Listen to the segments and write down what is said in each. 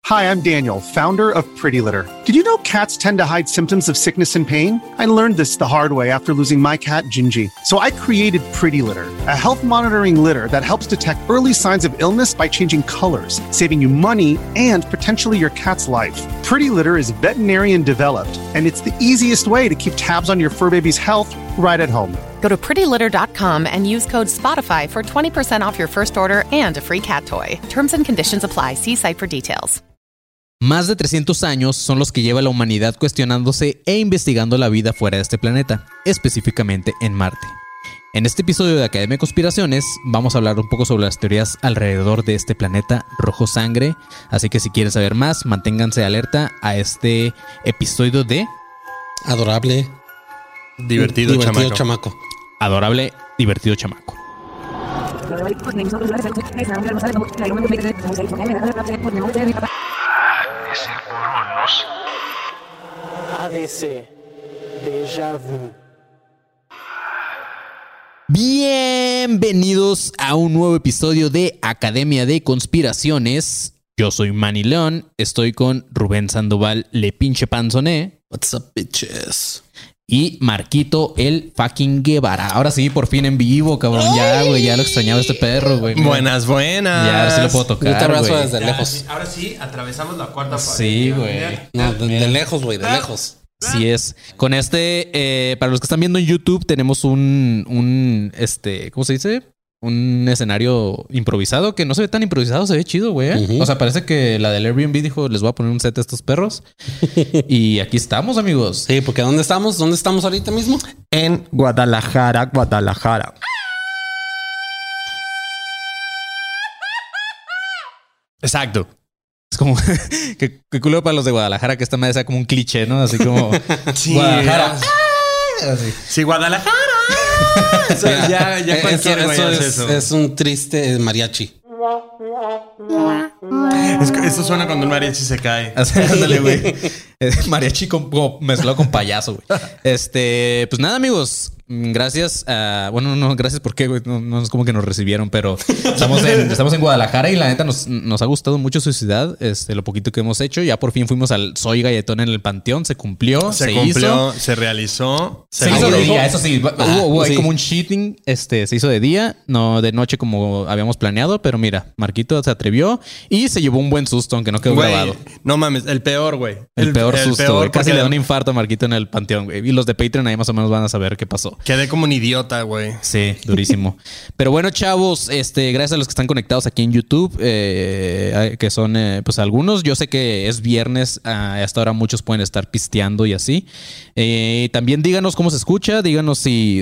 Hi, I'm Daniel, founder of Pretty Litter. Did you know cats tend to hide symptoms of sickness and pain? I learned this the hard way after losing my cat, Gingy. So I created Pretty Litter, a health monitoring litter that helps detect early signs of illness by changing colors, saving you money and potentially your cat's life. Pretty Litter is veterinarian developed, and it's the easiest way to keep tabs on your fur baby's health right at home. Go to prettylitter.com and use code SPOTIFY for 20% off your first order and a free cat toy. Terms and conditions apply. See site for details. Más de 300 años son los que lleva la humanidad cuestionándose e investigando la vida fuera de este planeta, específicamente en Marte. En este episodio de Academia de Conspiraciones vamos a hablar un poco sobre las teorías alrededor de este planeta rojo sangre, así que si quieren saber más, manténganse alerta a este episodio de Adorable, divertido chamaco. Adorable, divertido chamaco. Es el Cronos. ADC. Déjà vu. Bienvenidos a un nuevo episodio de Academia de Conspiraciones. Yo soy Manny León, estoy con Rubén Sandoval, Le Pinche Panzoné. What's up, bitches? Y Marquito, el fucking Guevara. Ahora sí, por fin en vivo, cabrón. Ya, güey, ya lo extrañaba este perro, güey. Buenas. Ya, ahora sí lo puedo tocar, Un abrazo güey. desde lejos. Sí, ahora sí, atravesamos la cuarta pared. Sí, güey. No, de lejos, güey, de lejos. Así es. Con para los que están viendo en YouTube, tenemos un ¿cómo se dice? Un escenario improvisado que no se ve tan improvisado, se ve chido, güey. Uh-huh. O sea, parece que la del Airbnb dijo, les voy a poner un set a estos perros. Y aquí estamos, amigos. Sí, porque ¿dónde estamos? ¿Dónde estamos ahorita mismo? En Guadalajara. Exacto. Es como que culo para los de Guadalajara que esta madre sea como un cliché, ¿no? Así como Sí, Guadalajara. Así. Sí, Guadalajara. O sea, ya cualquier güey hace eso. Es un triste mariachi. Eso suena cuando un mariachi se cae. Ándale, güey. Mariachi como mezclado con payaso, güey. Pues nada, amigos. Gracias. Bueno, no, gracias porque, güey. No es como que nos recibieron, pero estamos en Guadalajara y la neta nos ha gustado mucho su ciudad. Lo poquito que hemos hecho. Ya por fin fuimos al Soy Galletón en el Panteón. Se cumplió. Se hizo. se realizó. Se hizo de día, eso sí. Hubo ahí sí. como un cheating. Se hizo de día, no de noche como habíamos planeado. Pero mira, Marquito se atrevió y se llevó un buen susto, aunque no quedó Güey, grabado. no mames, el peor, güey. El peor susto, güey. Casi porque le da un infarto a Marquito en el Panteón, güey. Y los de Patreon ahí más o menos van a saber qué pasó. Quedé como un idiota, güey. Sí, durísimo. Pero bueno, chavos, gracias a los que están conectados aquí en YouTube, que son pues algunos. Yo sé que es viernes, hasta ahora muchos pueden estar pisteando y así. También díganos cómo se escucha, díganos si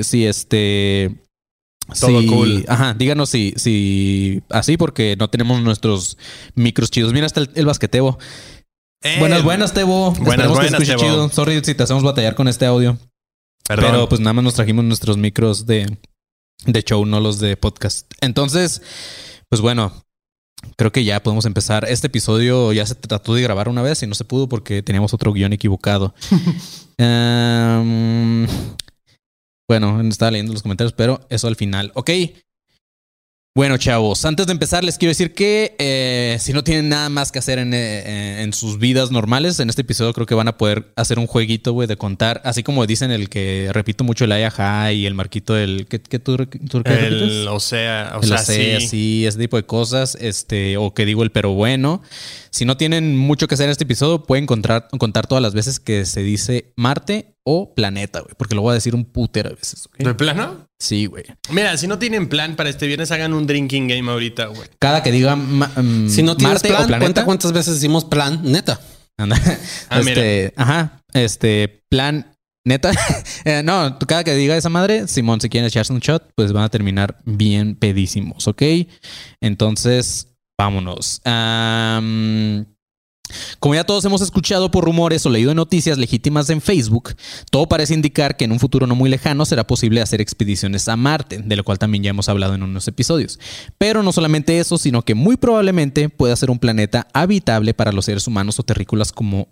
Todo cool. Ajá, díganos si así, porque no tenemos nuestros micros chidos. Mira, está el basquetebo. Buenas, Tebo. Esperemos que escuche Tebo. chido. Sorry si te hacemos batallar con este audio. Perdón. Pero pues nada más nos trajimos nuestros micros de show, no los de podcast. Entonces, pues bueno, creo que ya podemos empezar. Este episodio ya se trató de grabar una vez y no se pudo porque teníamos otro guión equivocado. Bueno, estaba leyendo los comentarios, pero eso al final. Ok. Bueno, chavos, antes de empezar les quiero decir que si no tienen nada más que hacer en sus vidas normales, en este episodio creo que van a poder hacer un jueguito, güey, de contar, así como dicen el que repito mucho el Ayaja y el Marquito del ¿qué tú repites? O sea, sí, ese tipo de cosas, o que digo el pero bueno. Si no tienen mucho que hacer en este episodio, pueden contar todas las veces que se dice Marte o planeta, güey, porque lo voy a decir un putero de veces. ¿Okay? ¿De plano? Sí, güey. Mira, si no tienen plan para este viernes, hagan un drinking game ahorita, güey. Cada que diga Si no tienes Marte plan, o planeta, cuenta cuántas veces decimos plan, neta. Anda. Mira. Plan neta. No, cada que diga esa madre, Simón, si quieren echarse un shot, pues van a terminar bien pedísimos, ¿ok? Entonces, vámonos. Como ya todos hemos escuchado por rumores o leído noticias legítimas en Facebook, todo parece indicar que en un futuro no muy lejano será posible hacer expediciones a Marte, de lo cual también ya hemos hablado en unos episodios. Pero no solamente eso, sino que muy probablemente pueda ser un planeta habitable para los seres humanos o terrícolas como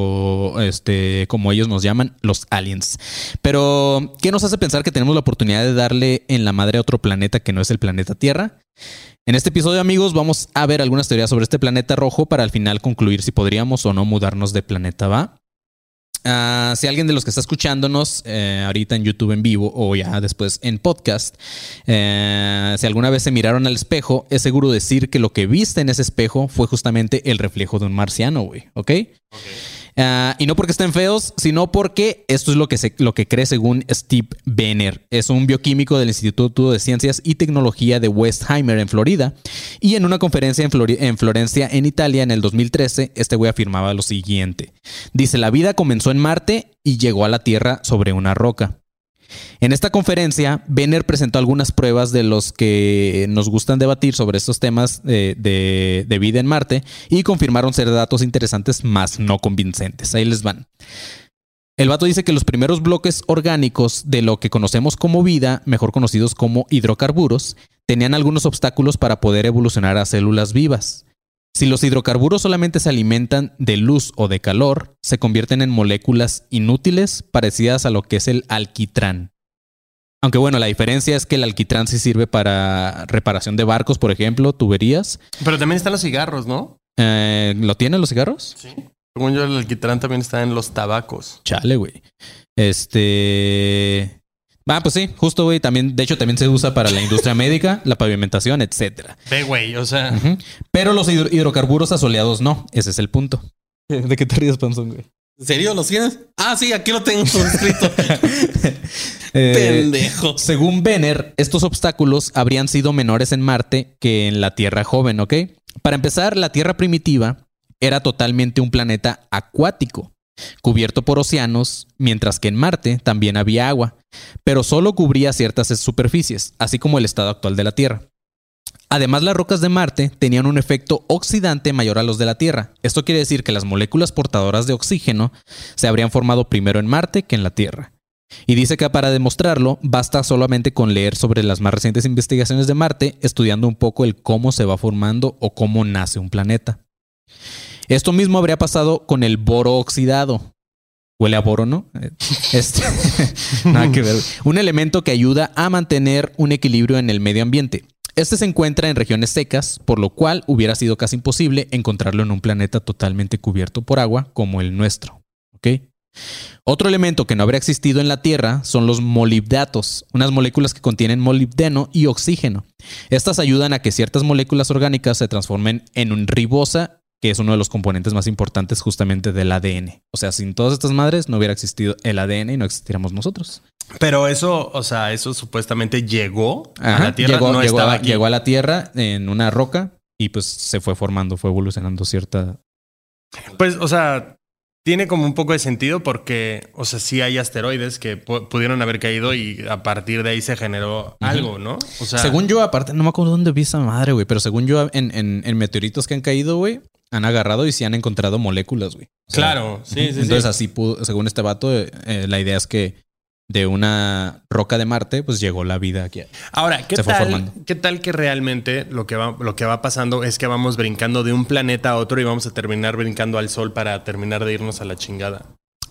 ellos nos llaman, los aliens. Pero, ¿qué nos hace pensar que tenemos la oportunidad de darle en la madre a otro planeta que no es el planeta Tierra? En este episodio, amigos, vamos a ver algunas teorías sobre este planeta rojo para al final concluir si podríamos o no mudarnos de planeta Va. Si alguien de los que está escuchándonos ahorita en YouTube en vivo o ya después en podcast, si alguna vez se miraron al espejo, es seguro decir que lo que viste en ese espejo fue justamente el reflejo de un marciano, güey. ¿Ok? Y no porque estén feos, sino porque esto es lo que cree según Steve Benner. Es un bioquímico del Instituto de Ciencias y Tecnología de Westheimer en Florida. Y en una conferencia en Florencia, en Italia, en el 2013, este güey afirmaba lo siguiente. Dice, la vida comenzó en Marte y llegó a la Tierra sobre una roca. En esta conferencia, Benner presentó algunas pruebas de los que nos gustan debatir sobre estos temas de vida en Marte y confirmaron ser datos interesantes, más no convincentes. Ahí les van. El vato dice que los primeros bloques orgánicos de lo que conocemos como vida, mejor conocidos como hidrocarburos, tenían algunos obstáculos para poder evolucionar a células vivas. Si los hidrocarburos solamente se alimentan de luz o de calor, se convierten en moléculas inútiles parecidas a lo que es el alquitrán. Aunque bueno, la diferencia es que el alquitrán sí sirve para reparación de barcos, por ejemplo, tuberías. Pero también están los cigarros, ¿no? ¿Lo tienen los cigarros? Sí. Según yo, el alquitrán también está en los tabacos. Chale, güey. Pues sí, justo, güey. De hecho, también se usa para la industria médica, la pavimentación, etcétera. Ve, güey, o sea... Pero los hidrocarburos asoleados no. Ese es el punto. ¿De qué te ríes, Panzón, güey? ¿En serio? ¿Los tienes? Ah, sí, aquí lo tengo escrito. Pendejo. Según Benner, estos obstáculos habrían sido menores en Marte que en la Tierra joven, ¿ok? Para empezar, la Tierra primitiva era totalmente un planeta acuático, cubierto por océanos, mientras que en Marte también había agua, pero solo cubría ciertas superficies, así como el estado actual de la Tierra. Además, las rocas de Marte tenían un efecto oxidante mayor a los de la Tierra. Esto quiere decir que las moléculas portadoras de oxígeno se habrían formado primero en Marte que en la Tierra. Y dice que para demostrarlo, basta solamente con leer sobre las más recientes investigaciones de Marte, estudiando un poco el cómo se va formando o cómo nace un planeta. Esto mismo habría pasado con el boro oxidado. Huele a boro, ¿no? Nada que ver. Un elemento que ayuda a mantener un equilibrio en el medio ambiente. Este se encuentra en regiones secas, por lo cual hubiera sido casi imposible encontrarlo en un planeta totalmente cubierto por agua como el nuestro. ¿Ok? Otro elemento que no habría existido en la Tierra son los molibdatos, unas moléculas que contienen molibdeno y oxígeno. Estas ayudan a que ciertas moléculas orgánicas se transformen en un ribosa, que es uno de los componentes más importantes justamente del ADN. O sea, sin todas estas madres no hubiera existido el ADN y no existiríamos nosotros. Pero eso, o sea, eso supuestamente llegó a la Tierra, llegó a la Tierra en una roca y pues se fue formando, fue evolucionando cierta... Pues, o sea, tiene como un poco de sentido porque, o sea, sí hay asteroides que pudieron haber caído y a partir de ahí se generó algo, ¿no? O sea, según yo, aparte, no me acuerdo dónde vi esa madre, güey, pero según yo, en meteoritos que han caído, güey, han agarrado y sí han encontrado moléculas, güey. O sea, claro, sí. Entonces así pudo, según este vato, la idea es que de una roca de Marte, pues llegó la vida aquí. Ahora, ¿qué tal que realmente lo que va pasando es que vamos brincando de un planeta a otro y vamos a terminar brincando al Sol para terminar de irnos a la chingada?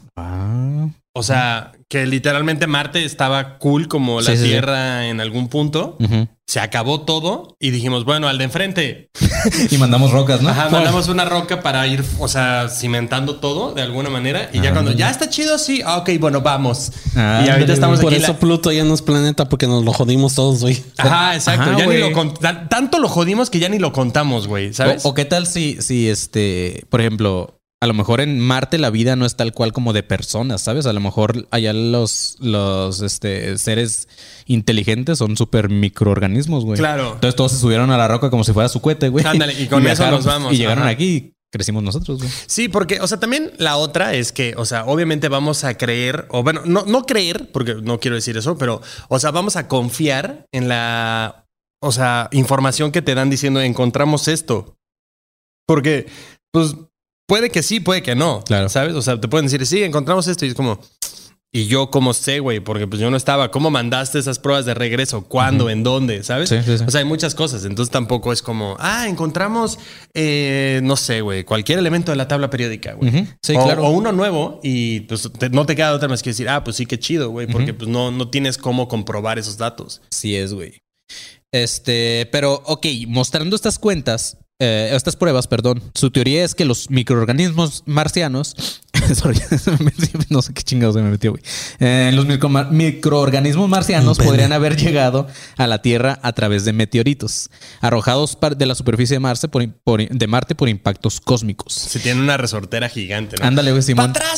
O sea, que literalmente Marte estaba cool como la Tierra en algún punto. Se acabó todo y dijimos, bueno, al de enfrente. Y mandamos rocas, ¿no? Ajá, mandamos una roca para ir, o sea, cimentando todo de alguna manera. Y ya cuando ya está chido, sí. Ok, bueno, vamos. Y ahorita estamos aquí. Por eso Pluto ya no es planeta, porque nos lo jodimos todos, güey. Ajá, exacto. Ya ni tanto lo jodimos que ya ni lo contamos, güey. ¿Sabes? O qué tal si por ejemplo... A lo mejor en Marte la vida no es tal cual como de personas, ¿sabes? A lo mejor allá los seres inteligentes son súper microorganismos, güey. Claro. Entonces todos se subieron a la roca como si fuera su cohete, güey. Ándale, y con eso nos vamos. Y llegaron aquí y crecimos nosotros, güey. Sí, porque, o sea, también la otra es que, o sea, obviamente vamos a creer, o bueno, no creer, porque no quiero decir eso, pero, o sea, vamos a confiar en la, o sea, información que te dan diciendo encontramos esto. Porque, pues... puede que sí, puede que no. Claro. ¿Sabes? O sea, te pueden decir, sí, encontramos esto. Y es como, ¿y yo cómo sé, güey? Porque pues yo no estaba. ¿Cómo mandaste esas pruebas de regreso? ¿Cuándo? ¿En dónde? ¿Sabes? Sí. O sea, hay muchas cosas. Entonces tampoco es como, encontramos, no sé, güey, cualquier elemento de la tabla periódica, güey. Sí, claro. O uno nuevo y pues no te queda otra más que decir, pues sí, qué chido, güey. Porque pues no tienes cómo comprobar esos datos. Sí es, güey. Pero, ok, mostrando estas pruebas, su teoría es que los microorganismos marcianos, sorry, no sé qué chingados se me metió, güey. Los microorganismos marcianos podrían haber llegado a la Tierra a través de meteoritos, arrojados de la superficie de Marte por impactos cósmicos. Se tiene una resortera gigante, ¿no? Ándale, güey, Simón. ¡Para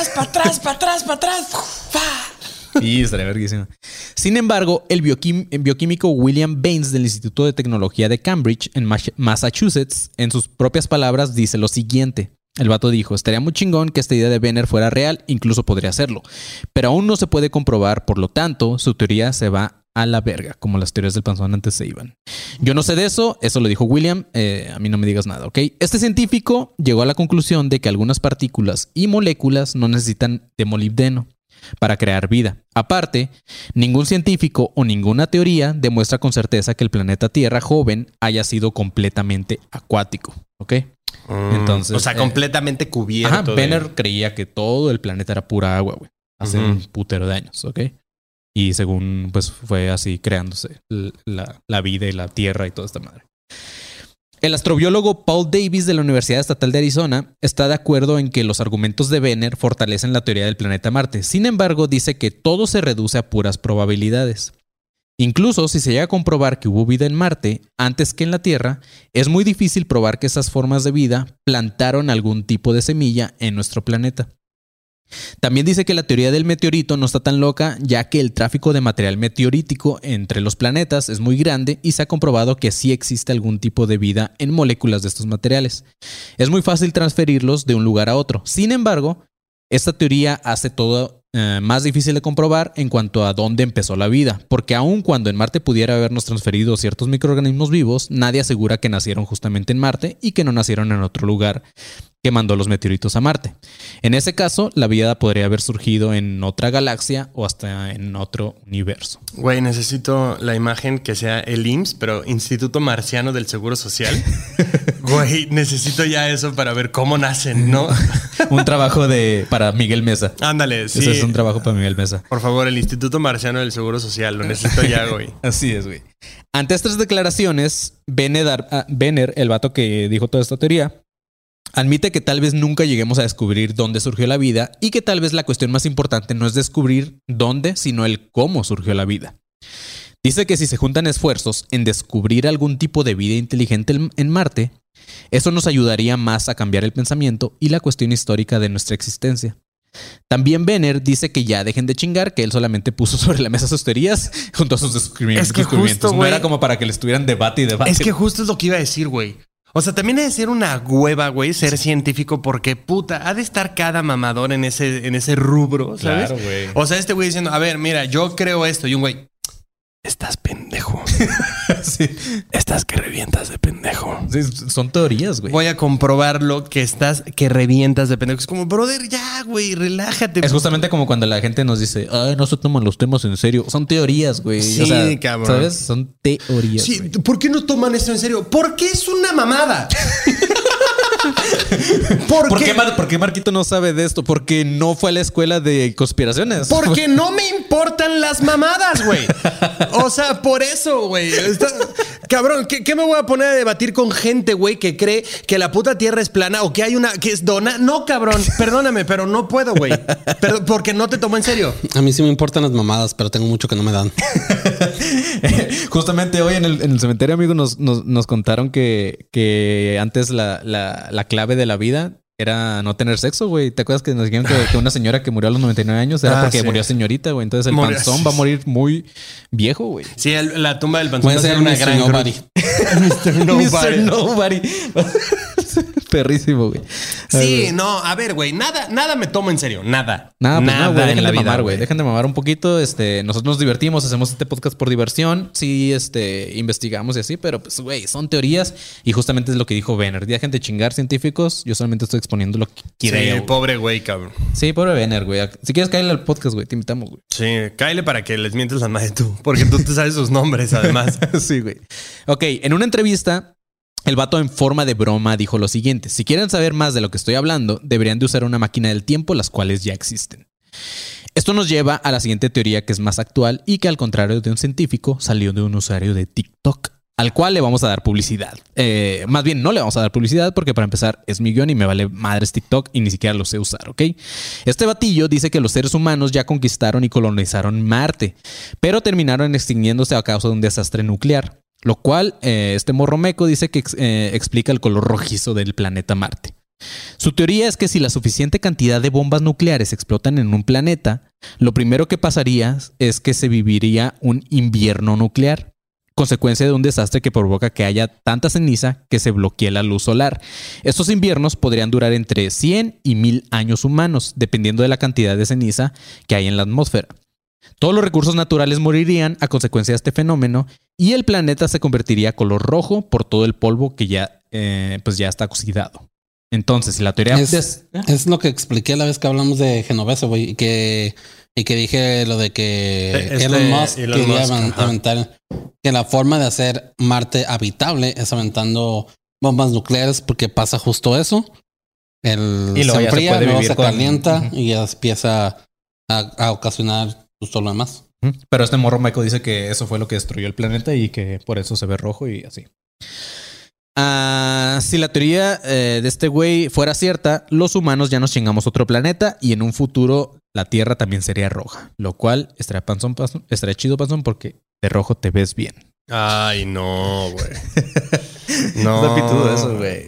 atrás! Y estaría verguísima. Sin embargo, el bioquímico William Baines del Instituto de Tecnología de Cambridge en Massachusetts, en sus propias palabras, dice lo siguiente. El vato dijo, estaría muy chingón que esta idea de Benner fuera real, incluso podría serlo, pero aún no se puede comprobar, por lo tanto, su teoría se va a la verga, como las teorías del panzón antes se iban. Yo no sé de eso lo dijo William, a mí no me digas nada, ¿ok? Este científico llegó a la conclusión de que algunas partículas y moléculas no necesitan de molibdeno para crear vida. Aparte, ningún científico o ninguna teoría demuestra con certeza que el planeta Tierra joven haya sido completamente acuático, ¿ok? Entonces, o sea, completamente cubierto. Benner creía que todo el planeta era pura agua, güey. Hace un putero de años, ¿ok? Y según, pues, fue así creándose la vida y la Tierra y toda esta madre. El astrobiólogo Paul Davies de la Universidad Estatal de Arizona está de acuerdo en que los argumentos de Benner fortalecen la teoría del planeta Marte. Sin embargo, dice que todo se reduce a puras probabilidades. Incluso si se llega a comprobar que hubo vida en Marte antes que en la Tierra, es muy difícil probar que esas formas de vida plantaron algún tipo de semilla en nuestro planeta. También dice que la teoría del meteorito no está tan loca, ya que el tráfico de material meteorítico entre los planetas es muy grande y se ha comprobado que sí existe algún tipo de vida en moléculas de estos materiales. Es muy fácil transferirlos de un lugar a otro. Sin embargo, esta teoría hace todo más difícil de comprobar en cuanto a dónde empezó la vida, porque aun cuando en Marte pudiera habernos transferido ciertos microorganismos vivos, nadie asegura que nacieron justamente en Marte y que no nacieron en otro lugar que mandó los meteoritos a Marte. En ese caso, la vida podría haber surgido en otra galaxia o hasta en otro universo. Güey, necesito la imagen que sea el IMSS, pero Instituto Marciano del Seguro Social. Güey, necesito ya eso para ver cómo nacen, ¿no? Un trabajo para Miguel Mesa. Ándale, sí. Ese es un trabajo para Miguel Mesa. Por favor, el Instituto Marciano del Seguro Social. Lo necesito ya, güey. Así es, güey. Ante estas declaraciones, Benner, el vato que dijo toda esta teoría, admite que tal vez nunca lleguemos a descubrir dónde surgió la vida y que tal vez la cuestión más importante no es descubrir dónde, sino el cómo surgió la vida. Dice que si se juntan esfuerzos en descubrir algún tipo de vida inteligente en Marte, eso nos ayudaría más a cambiar el pensamiento y la cuestión histórica de nuestra existencia. También Benner dice que ya dejen de chingar, que él solamente puso sobre la mesa sus teorías junto a sus descubrimientos. Es que justo, no era como para que le estuvieran debate y debate. Es que justo es lo que iba a decir, güey. O sea, también ha de ser una hueva, güey, ser científico, porque puta, ha de estar cada mamador en ese rubro, ¿sabes? Claro, güey. O sea, este güey diciendo, a ver, mira, yo creo esto, y un güey, estás pendejo. Sí. Estás que revientas de pendejo. Sí, son teorías, güey. Voy a comprobarlo que revientas de pendejo. Es como, brother, ya, güey, relájate. Es justamente como cuando la gente nos dice, ay, no se toman los temas en serio. Son teorías, güey. Sí, o sea, cabrón. ¿sabes? Son teorías. Sí, güey. ¿por qué no toman esto en serio? Porque es una mamada. ¿Por qué Marquito no sabe de esto? Porque no fue a la escuela de conspiraciones. Porque no me importan las mamadas, güey. O sea, por eso, güey. Cabrón, ¿qué me voy a poner a debatir con gente, güey, que cree que la puta tierra es plana o que hay que es dona? No, cabrón. Perdóname, pero no puedo, güey. Porque no te tomo en serio. A mí sí me importan las mamadas, pero tengo mucho que no me dan. Justamente hoy en el cementerio, amigo, nos contaron que antes la clave de la vida era no tener sexo, güey. ¿Te acuerdas que nos dijeron que una señora que murió a los 99 años era porque murió señorita, güey? Entonces el panzón va a morir muy viejo, güey. Sí, la tumba del panzón puede ser una gran Nobody. Mr. Nobody. Perrísimo, güey. Sí, no, a ver, güey, nada me tomo en serio, nada. Nada, güey, dejen de mamar, güey. Dejen de mamar un poquito. Nosotros nos divertimos, hacemos este podcast por diversión. Sí, investigamos y así, pero pues, güey, son teorías y justamente es lo que dijo Benner. Dejen de chingar científicos. Yo solamente estoy exponiendo lo que quiero. Sí, pobre güey, cabrón. Sí, pobre Benner, güey. Si quieres caerle al podcast, güey, te invitamos, güey. Sí, cáele para que les mientes la madre tú, porque tú te sabes sus nombres, además. Sí, güey. Ok, en una entrevista, el vato en forma de broma dijo lo siguiente: si quieren saber más de lo que estoy hablando, deberían de usar una máquina del tiempo, las cuales ya existen. Esto nos lleva a la siguiente teoría que es más actual y que al contrario de un científico salió de un usuario de TikTok, al cual le vamos a dar publicidad. Más bien no le vamos a dar publicidad porque para empezar es mi guión y me vale madres TikTok y ni siquiera lo sé usar, ¿ok? Este batillo dice que los seres humanos ya conquistaron y colonizaron Marte, pero terminaron extinguiéndose a causa de un desastre nuclear, lo cual este morro meco dice que explica el color rojizo del planeta Marte. Su teoría es que si la suficiente cantidad de bombas nucleares explotan en un planeta, lo primero que pasaría es que se viviría un invierno nuclear, consecuencia de un desastre que provoca que haya tanta ceniza que se bloquee la luz solar. Estos inviernos podrían durar entre 100 y 1000 años humanos, dependiendo de la cantidad de ceniza que hay en la atmósfera. Todos los recursos naturales morirían a consecuencia de este fenómeno y el planeta se convertiría color rojo por todo el polvo que ya está oxidado. Entonces, si la teoría es lo que expliqué la vez que hablamos de Genovese, güey, y que dije lo de que Elon Musk quería aventar, que la forma de hacer Marte habitable es aventando bombas nucleares, porque pasa justo eso. Se enfría, luego se calienta y ya empieza a ocasionar justo lo demás. Pero este morro Michael dice que eso fue lo que destruyó el planeta y que por eso se ve rojo y así. Si la teoría de este güey fuera cierta, los humanos ya nos chingamos otro planeta y en un futuro la Tierra también sería roja, lo cual estaría chido, panzón, porque de rojo te ves bien. Ay, no, güey. No. Está pitudo eso, güey.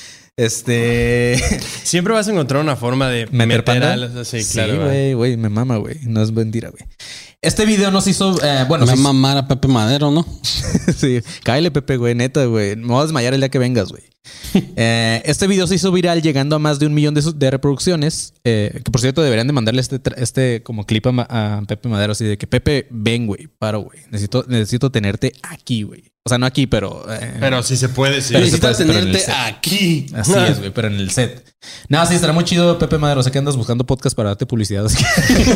Siempre vas a encontrar una forma de meter panda. Sí, claro. Sí, güey, me mama, güey. No es mentira, güey. Este video nos hizo... bueno, me mamar a Pepe Madero, ¿no? Sí, cáele, Pepe, güey, neta, güey. Me voy a desmayar el día que vengas, güey. Este video se hizo viral llegando a más de 1 millón de reproducciones. Que por cierto, deberían de mandarle este como clip a Pepe Madero, así de que Pepe, ven, güey, paro, güey. Necesito tenerte aquí, güey. O sea, no aquí, pero... pero sí se puede, sí. Necesitas tenerte aquí. Así es, güey, pero en el set. No, sí, estará muy chido, Pepe Madero. Sé que andas buscando podcast para darte publicidad. Así que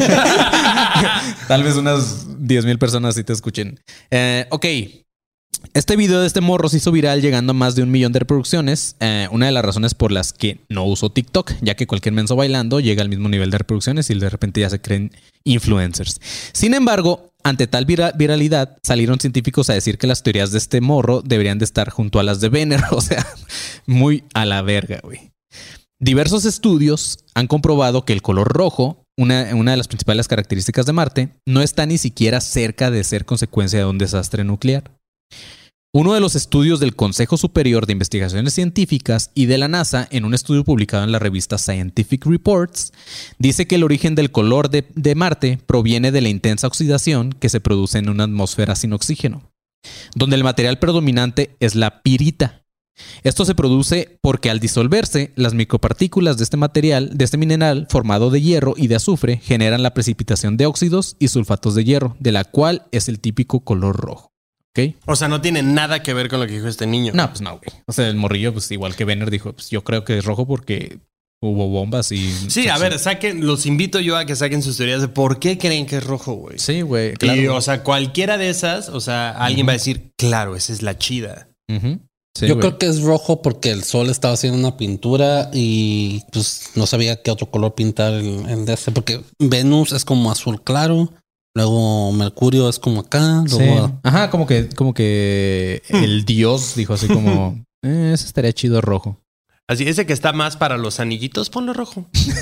tal vez unas 10,000 personas sí te escuchen. Ok. Este video de este morro se hizo viral llegando a más de 1 millón de reproducciones. Una de las razones por las que no uso TikTok, ya que cualquier menso bailando llega al mismo nivel de reproducciones y de repente ya se creen influencers. Sin embargo, ante tal viralidad, salieron científicos a decir que las teorías de este morro deberían de estar junto a las de Benner. O sea, muy a la verga, güey. Diversos estudios han comprobado que el color rojo, una de las principales características de Marte, no está ni siquiera cerca de ser consecuencia de un desastre nuclear. Uno de los estudios del Consejo Superior de Investigaciones Científicas y de la NASA, en un estudio publicado en la revista Scientific Reports, dice que el origen del color de Marte proviene de la intensa oxidación que se produce en una atmósfera sin oxígeno, donde el material predominante es la pirita. Esto se produce porque al disolverse, las micropartículas de este mineral formado de hierro y de azufre generan la precipitación de óxidos y sulfatos de hierro, de la cual es el típico color rojo. ¿Okay? O sea, no tiene nada que ver con lo que dijo este niño. No, pues no, güey. O sea, el morrillo, pues igual que Benner dijo, pues yo creo que es rojo porque hubo bombas y... Sí, a ver, los invito yo a que saquen sus teorías de por qué creen que es rojo, güey. Sí, güey, claro. Y, o sea, cualquiera de esas, o sea, alguien va a decir, claro, esa es la chida. Sí, yo creo que es rojo porque el sol estaba haciendo una pintura y pues no sabía qué otro color pintar el de este, porque Venus es como azul claro. Luego Mercurio es como acá. Luego... Sí. Ajá, como que el dios dijo así como, ese estaría chido rojo. Así, ese que está más para los anillitos, ponlo rojo.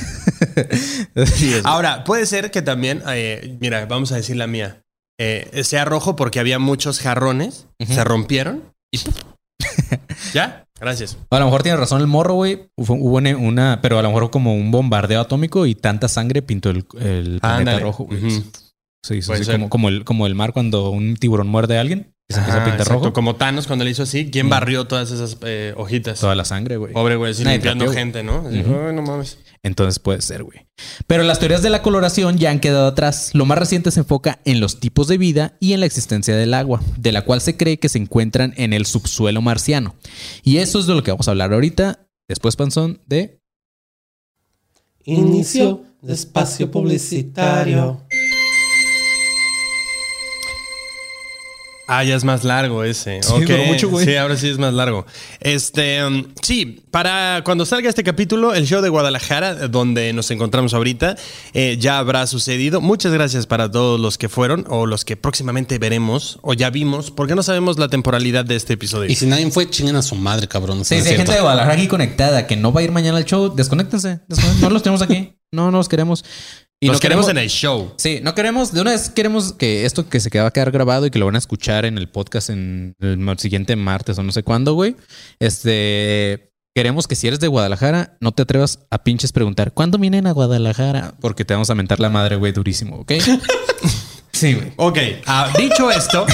Ahora, puede ser que también, mira, vamos a decir la mía, sea rojo porque había muchos jarrones, se rompieron y ¡puf! ¿Ya? Gracias. A lo mejor tiene razón el morro, güey. Hubo una, pero a lo mejor como un bombardeo atómico y tanta sangre pintó el planeta rojo, güey. Sí, como el mar cuando un tiburón muerde a alguien y se empieza a pintar rojo. Como Thanos cuando le hizo así. ¿Quién barrió todas esas hojitas? Toda la sangre, güey. Pobre güey, así limpiando gente, ¿no? Así, no mames. Entonces puede ser, güey. Pero las teorías de la coloración ya han quedado atrás. Lo más reciente se enfoca en los tipos de vida y en la existencia del agua, de la cual se cree que se encuentran en el subsuelo marciano. Y eso es de lo que vamos a hablar ahorita. Después, panzón, de... Inicio de espacio publicitario. Ah, ya es más largo ese. Sí, okay. mucho, güey. Sí, ahora sí es más largo. Sí, para cuando salga este capítulo, el show de Guadalajara, donde nos encontramos ahorita, ya habrá sucedido. Muchas gracias para todos los que fueron o los que próximamente veremos o ya vimos, porque no sabemos la temporalidad de este episodio. Y si nadie fue, chinguen a su madre, cabrón. Sí, si hay gente de Guadalajara aquí conectada que no va a ir mañana al show, desconéctense. No los tenemos aquí. No los queremos. Y nos queremos en el show. Sí, no queremos, de una vez queremos que esto que se va a quedar grabado y que lo van a escuchar en el podcast en el siguiente martes o no sé cuándo, güey. Queremos que si eres de Guadalajara, no te atrevas a pinches preguntar ¿cuándo vienen a Guadalajara? Porque te vamos a mentar la madre, güey, durísimo, ¿ok? Sí, güey. Ok, dicho esto...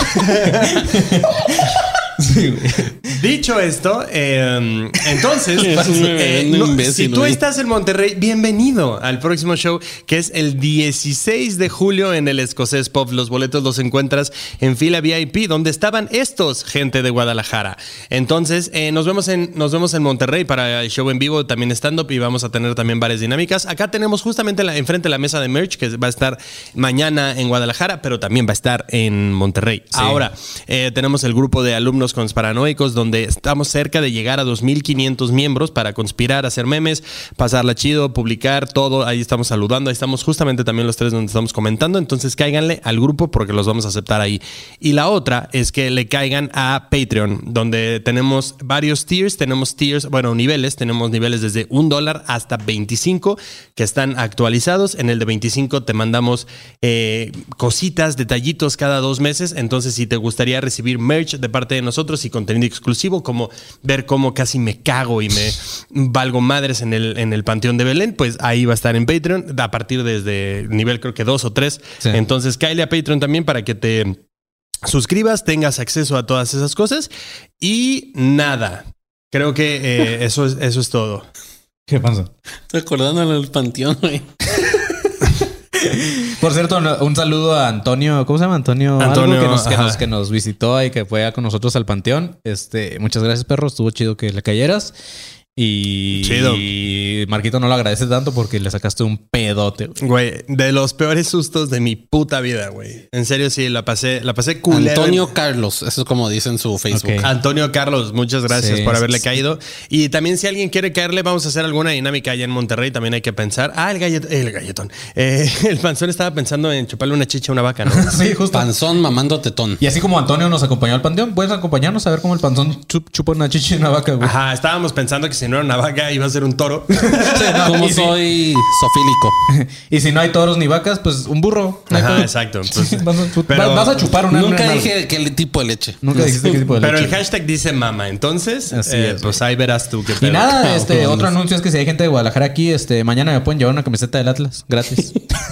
Sí, güey. Dicho esto, entonces, si tú estás en Monterrey, bienvenido al próximo show, que es el 16 de julio en el Escocés Pub. Los boletos los encuentras en fila VIP, donde estaban estos, gente de Guadalajara. Entonces, nos vemos en Monterrey para el show en vivo, también stand-up, y vamos a tener también varias dinámicas. Acá tenemos justamente enfrente la mesa de merch, que va a estar mañana en Guadalajara, pero también va a estar en Monterrey. Sí. Ahora, tenemos el grupo de alumnos conspiranoicos, donde estamos cerca de llegar a 2,500 miembros para conspirar, hacer memes, pasarla chido, publicar todo. Ahí estamos saludando, ahí estamos justamente también los tres donde estamos comentando. Entonces cáiganle al grupo porque los vamos a aceptar ahí. Y la otra es que le caigan a Patreon, donde tenemos varios tiers, niveles. Tenemos niveles desde $1 hasta 25 que están actualizados. En el de 25 te mandamos cositas, detallitos cada 2 meses. Entonces, si te gustaría recibir merch de parte de nosotros y contenido exclusivo, como ver cómo casi me cago y me valgo madres en el Panteón de Belén, pues ahí va a estar en Patreon a partir desde nivel creo que 2 o 3. Sí. Entonces cáele a Patreon también para que te suscribas, tengas acceso a todas esas cosas y nada. Creo que eso es todo. ¿Qué pasa? Estoy acordándole del Panteón, güey. Por cierto, un saludo a Antonio. ¿Cómo se llama? Antonio que nos visitó y que fue con nosotros al Panteón. Muchas gracias, perro. Estuvo chido que le cayeras. Y Marquito no lo agradece tanto porque le sacaste un pedote, güey. De los peores sustos de mi puta vida, güey. En serio, sí, la pasé culero. Antonio Carlos, eso es como dice en su Facebook. Okay. Antonio Carlos, muchas gracias por haberle caído. Y también si alguien quiere caerle, vamos a hacer alguna dinámica allá en Monterrey. También hay que pensar. El galletón. El panzón estaba pensando en chuparle una chicha a una vaca, ¿no? Sí, justo. Panzón mamando tetón. Y así como Antonio nos acompañó al Panteón, ¿puedes acompañarnos a ver cómo el panzón chupa una chicha a una vaca, güey? Ajá, estábamos pensando que si no era una vaca iba a ser un toro. Como soy sofílico. Y si no hay toros ni vacas, pues un burro. Ajá, exacto. Pues, vas a chupar una. Nunca dije qué tipo de leche. Nunca dijiste qué tipo de leche. Pero el hashtag dice mama. Entonces, pues ahí verás tú qué pedo. Y nada, otro anuncio es que si hay gente de Guadalajara aquí, mañana me pueden llevar una camiseta del Atlas gratis.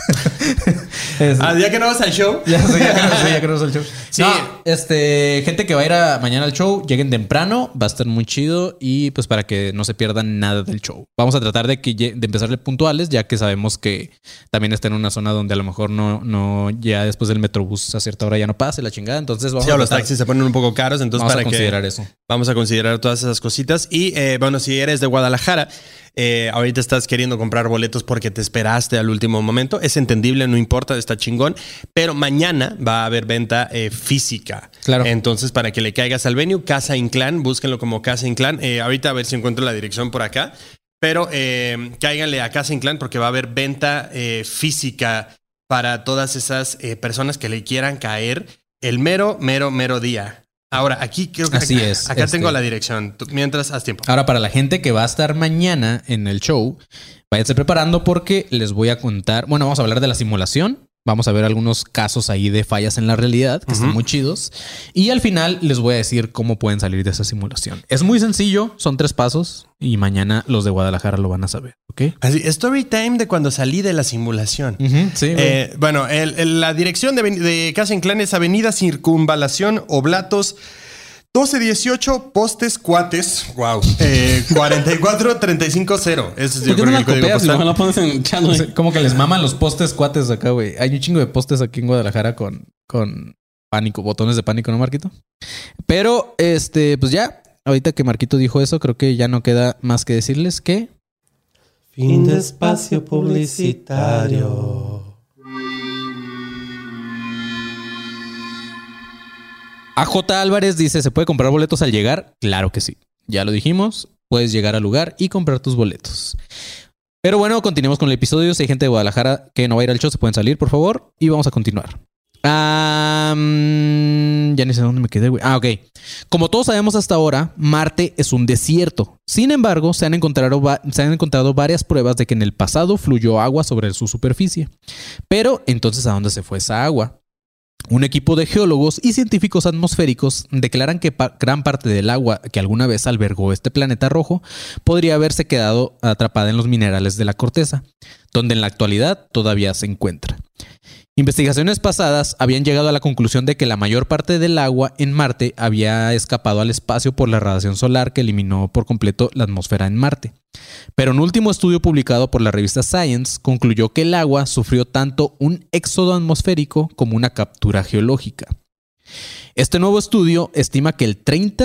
¿Ya que no vas al show? Ya que no vas al show. Sí. No, gente que va a ir mañana al show, lleguen temprano, va a estar muy chido y pues para que no se pierdan nada del show. Vamos a tratar de empezarle puntuales, ya que sabemos que también está en una zona donde a lo mejor no ya después del metrobús a cierta hora ya no pase la chingada. Entonces vamos a los taxis se ponen un poco caros, entonces vamos a considerar eso. Vamos a considerar todas esas cositas. Y bueno, si eres de Guadalajara, ahorita estás queriendo comprar boletos porque te esperaste al último momento. Es entendible, no importa, está chingón. Pero mañana va a haber venta física. Claro. Entonces, para que le caigas al venue, Casa Inclán, búsquenlo como Casa Inclán. Ahorita a ver si encuentro la dirección por acá. Pero cáiganle a Casa Inclán porque va a haber venta física para todas esas personas que le quieran caer el mero día. Ahora, aquí creo que así es. Acá tengo la dirección. Mientras, haz tiempo. Ahora, para la gente que va a estar mañana en el show, váyanse preparando porque les voy a contar. Bueno, vamos a hablar de la simulación. Vamos a ver algunos casos ahí de fallas en la realidad que están muy chidos. Y al final les voy a decir cómo pueden salir de esa simulación. Es muy sencillo, son 3 pasos y mañana los de Guadalajara lo van a saber, ¿ok? Así, story time de cuando salí de la simulación. Sí. Bueno, la dirección de Casa Inclán es Avenida Circunvalación Oblatos 1218 Postes Cuates. Wow. 44350. Ese es yo creo que el código postal. No la pones en chano. Como que les maman los postes cuates acá, güey. Hay un chingo de postes aquí en Guadalajara con pánico, botones de pánico, ¿no, Marquito? Pero, pues ya, ahorita que Marquito dijo eso, creo que ya no queda más que decirles que... Fin de espacio publicitario. AJ Álvarez dice, ¿se puede comprar boletos al llegar? Claro que sí. Ya lo dijimos. Puedes llegar al lugar y comprar tus boletos. Pero bueno, continuemos con el episodio. Si hay gente de Guadalajara que no va a ir al show, se pueden salir, por favor. Y vamos a continuar. Ya ni sé dónde me quedé, güey. Ok. Como todos sabemos hasta ahora, Marte es un desierto. Sin embargo, se han encontrado varias pruebas de que en el pasado fluyó agua sobre su superficie. Pero, entonces, ¿a dónde se fue esa agua? Un equipo de geólogos y científicos atmosféricos declaran que gran parte del agua que alguna vez albergó este planeta rojo podría haberse quedado atrapada en los minerales de la corteza, donde en la actualidad todavía se encuentra. Investigaciones pasadas habían llegado a la conclusión de que la mayor parte del agua en Marte había escapado al espacio por la radiación solar que eliminó por completo la atmósfera en Marte. Pero un último estudio publicado por la revista Science concluyó que el agua sufrió tanto un éxodo atmosférico como una captura geológica. Este nuevo estudio estima que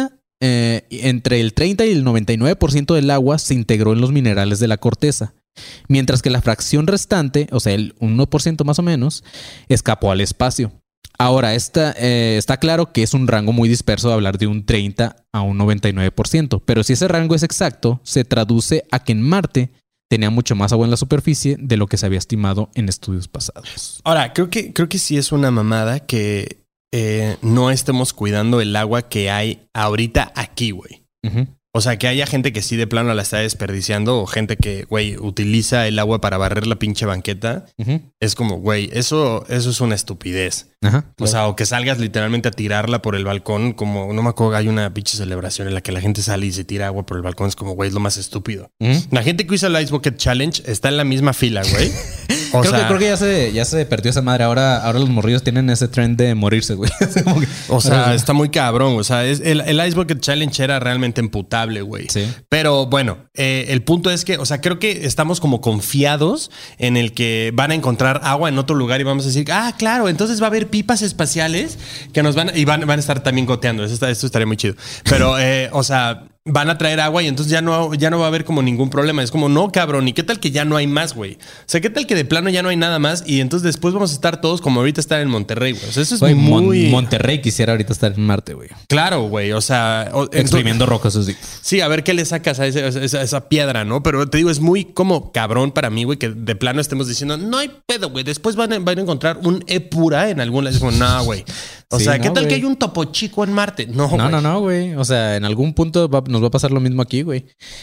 entre el 30 y el 99% del agua se integró en los minerales de la corteza, mientras que la fracción restante, o sea, el 1% más o menos, escapó al espacio. Ahora, está claro que es un rango muy disperso de hablar de un 30 a un 99%, pero si ese rango es exacto, se traduce a que en Marte tenía mucho más agua en la superficie de lo que se había estimado en estudios pasados. Ahora, creo que sí es una mamada que no estemos cuidando el agua que hay ahorita aquí, güey. Uh-huh. O sea, que haya gente que sí de plano la está desperdiciando o gente que, güey, utiliza el agua para barrer la pinche banqueta. Uh-huh. Es como, güey, eso es una estupidez. Ajá, claro. O sea, o que salgas literalmente a tirarla por el balcón, como, no me acuerdo, hay una pinche celebración en la que la gente sale y se tira agua por el balcón. Es como, güey, es lo más estúpido. Uh-huh. La gente que usa el Ice Bucket Challenge está en la misma fila, güey. Creo que ya se perdió esa madre. Ahora los morrillos tienen ese trend de morirse, güey. O sea, está muy cabrón. O sea, el Ice Bucket Challenge era realmente emputable, güey. Sí. Pero bueno, el punto es que, o sea, creo que estamos como confiados en el que van a encontrar agua en otro lugar y vamos a decir, claro, entonces va a haber pipas espaciales que nos van a estar también goteando. Esto estaría muy chido. Pero, o sea, van a traer agua y entonces ya no va a haber como ningún problema. Es como, no, cabrón, ¿y qué tal que ya no hay más, güey? O sea, ¿qué tal que de plano ya no hay nada más? Y entonces después vamos a estar todos como ahorita estar en Monterrey, güey. O sea, eso es muy... Monterrey quisiera ahorita estar en Marte, güey. Claro, güey. O sea... exprimiendo rocas, así. Sí, a ver qué le sacas a esa piedra, ¿no? Pero te digo, es muy como cabrón para mí, güey, que de plano estemos diciendo, no hay pedo, güey. Después van a encontrar un Epura en algún lado. Es como, no, güey. O sea, ¿qué tal que hay un Topo Chico en Marte? No, güey. O sea, en algún punto nos va a pasar lo mismo aquí, güey.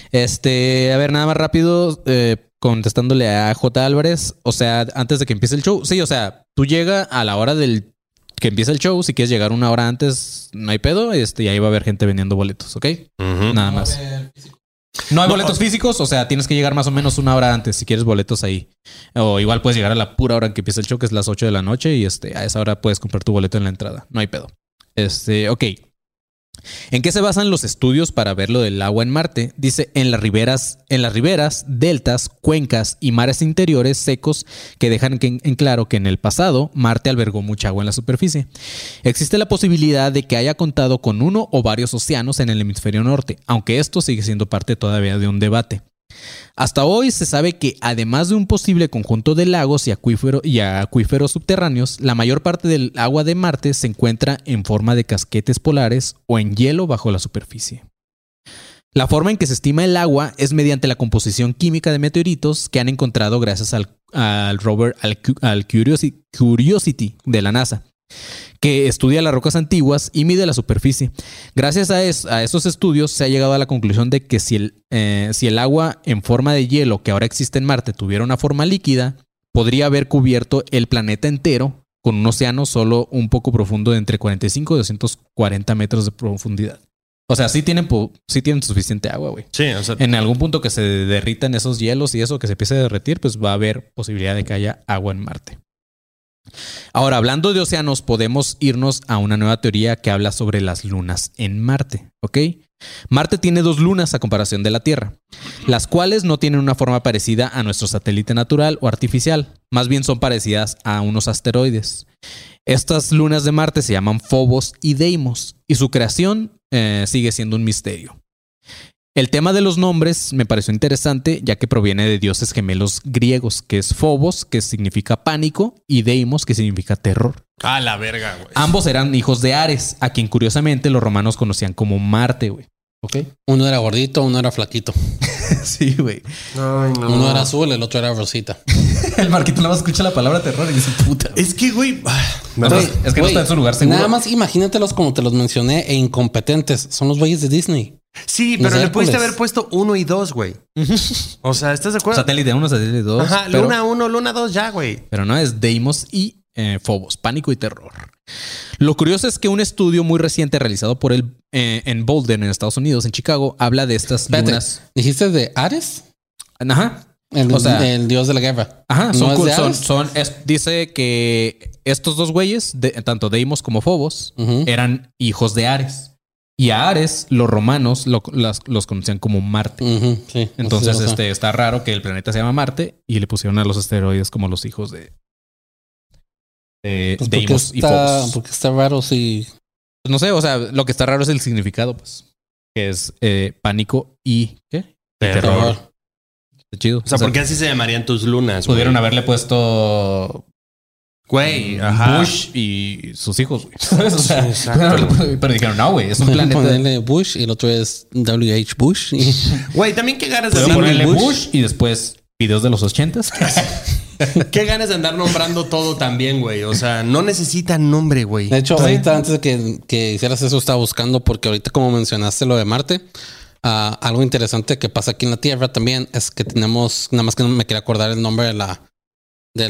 A ver, nada más rápido, contestándole a J. Álvarez. O sea, antes de que empiece el show. Sí, o sea, tú llegas a la hora que empieza el show. Si quieres llegar una hora antes, no hay pedo. Y ahí va a haber gente vendiendo boletos, ¿ok? Uh-huh. Nada más. No hay boletos físicos, o sea, tienes que llegar más o menos una hora antes si quieres boletos ahí. O igual puedes llegar a la pura hora en que empieza el show, que es las 8 de la noche, y a esa hora puedes comprar tu boleto en la entrada. No hay pedo. Ok. ¿En qué se basan los estudios para ver lo del agua en Marte? Dice, en las riberas, deltas, cuencas y mares interiores secos que dejan en claro que en el pasado Marte albergó mucha agua en la superficie. Existe la posibilidad de que haya contado con uno o varios océanos en el hemisferio norte, aunque esto sigue siendo parte todavía de un debate. Hasta hoy se sabe que además de un posible conjunto de lagos y acuíferos subterráneos, la mayor parte del agua de Marte se encuentra en forma de casquetes polares o en hielo bajo la superficie. La forma en que se estima el agua es mediante la composición química de meteoritos que han encontrado gracias al rover Curiosity de la NASA, que estudia las rocas antiguas y mide la superficie. Gracias a esos estudios se ha llegado a la conclusión de que si el agua en forma de hielo que ahora existe en Marte tuviera una forma líquida, podría haber cubierto el planeta entero con un océano solo un poco profundo de entre 45 y 240 metros de profundidad. O sea, sí tienen suficiente agua, güey. Sí, o sea, en algún punto que se derritan esos hielos y eso que se empiece a derretir, pues va a haber posibilidad de que haya agua en Marte. Ahora, hablando de océanos, podemos irnos a una nueva teoría que habla sobre las lunas en Marte, ¿ok? Marte tiene 2 lunas a comparación de la Tierra, las cuales no tienen una forma parecida a nuestro satélite natural o artificial, más bien son parecidas a unos asteroides. Estas lunas de Marte se llaman Phobos y Deimos, y su creación sigue siendo un misterio. El tema de los nombres me pareció interesante, ya que proviene de dioses gemelos griegos, que es Phobos, que significa pánico, y Deimos, que significa terror. Ah, la verga, güey. Ambos eran hijos de Ares, a quien curiosamente los romanos conocían como Marte, güey. ¿Ok? Uno era gordito, uno era flaquito. Sí, güey. Ay, no. Uno era azul, el otro era rosita. El Marquito nada más escucha la palabra terror y dice puta. Es que, güey. Es que no está en su lugar seguro. Nada más imagínatelos como te los mencioné e incompetentes. Son los güeyes de Disney. Sí, pero le pudiste haber puesto 1 y 2, güey. O sea, ¿estás de acuerdo? Satélite 1, satélite 2. Ajá, pero, Luna 1, Luna 2 ya, güey. Pero no, es Deimos y Phobos, pánico y terror. Lo curioso es que un estudio muy reciente realizado por en Boulder, en Estados Unidos, en Chicago, habla de estas lunas. ¿Dijiste de Ares? Ajá. El dios de la guerra. Ajá, dice que estos dos güeyes, tanto Deimos como Phobos, eran hijos de Ares. Y a Ares, los romanos los conocían como Marte. Sí, entonces, está raro que el planeta se llama Marte y le pusieron a los asteroides como los hijos de Deimos y Phobos. Porque está raro si... Pues no sé, o sea, lo que está raro es el significado, pues. Que es pánico y... ¿qué? Terror. Está chido. O sea, ¿por qué así se llamarían tus lunas? Pudieron haberle puesto... Güey, ajá. Bush y sus hijos, güey. ¿Sabes? O sea, pero dijeron, no, güey, es un planeta. Ponerle Bush y el otro es W.H. Bush. Güey, también qué ganas de ponerle Bush y después videos de los 80s. Qué ganas de andar nombrando todo también, güey. O sea, no necesitan nombre, güey. De hecho, ahorita antes de que hicieras eso, estaba buscando, porque ahorita como mencionaste lo de Marte, algo interesante que pasa aquí en la Tierra también es que tenemos, nada más que no me quería acordar el nombre de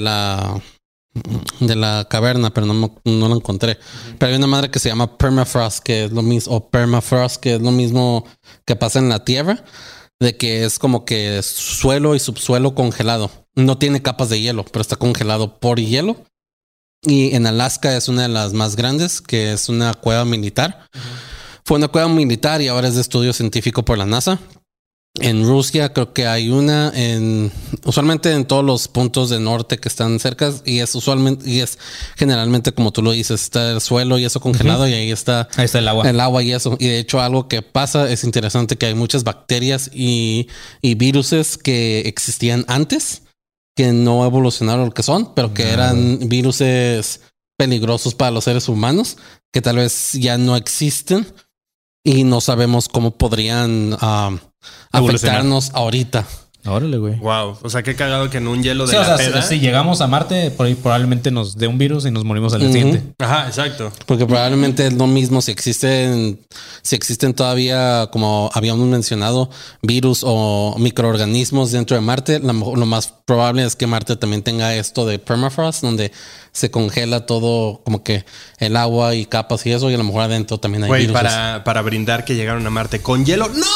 la caverna, pero no la encontré. Pero hay una madre que se llama permafrost, que es lo mismo, o permafrost, que es lo mismo que pasa en la Tierra, de que es como que suelo y subsuelo congelado. No tiene capas de hielo, pero está congelado por hielo. Y en Alaska es una de las más grandes, que es una cueva militar. Fue una cueva militar y ahora es de estudio científico por la NASA. En Rusia creo que hay una usualmente en todos los puntos de norte que están cerca, y es generalmente como tú lo dices, está el suelo y eso congelado, y ahí está el agua. El agua y eso. Y de hecho algo que pasa es interesante, que hay muchas bacterias y viruses que existían antes, que no evolucionaron lo que son, pero que eran viruses peligrosos para los seres humanos, que tal vez ya no existen y no sabemos cómo podrían afectarnos ahorita. Órale, güey. Wow. O sea, qué cagado que en un hielo de la peda... Si llegamos a Marte, por ahí probablemente nos dé un virus y nos morimos al día siguiente. Ajá, exacto. Porque probablemente es lo mismo si existen todavía, como habíamos mencionado, virus o microorganismos dentro de Marte. Lo más probable es que Marte también tenga esto de permafrost, donde se congela todo, como que el agua y capas y eso, y a lo mejor adentro también hay virus. Para brindar que llegaron a Marte con hielo. ¡No!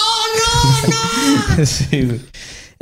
Sí, güey.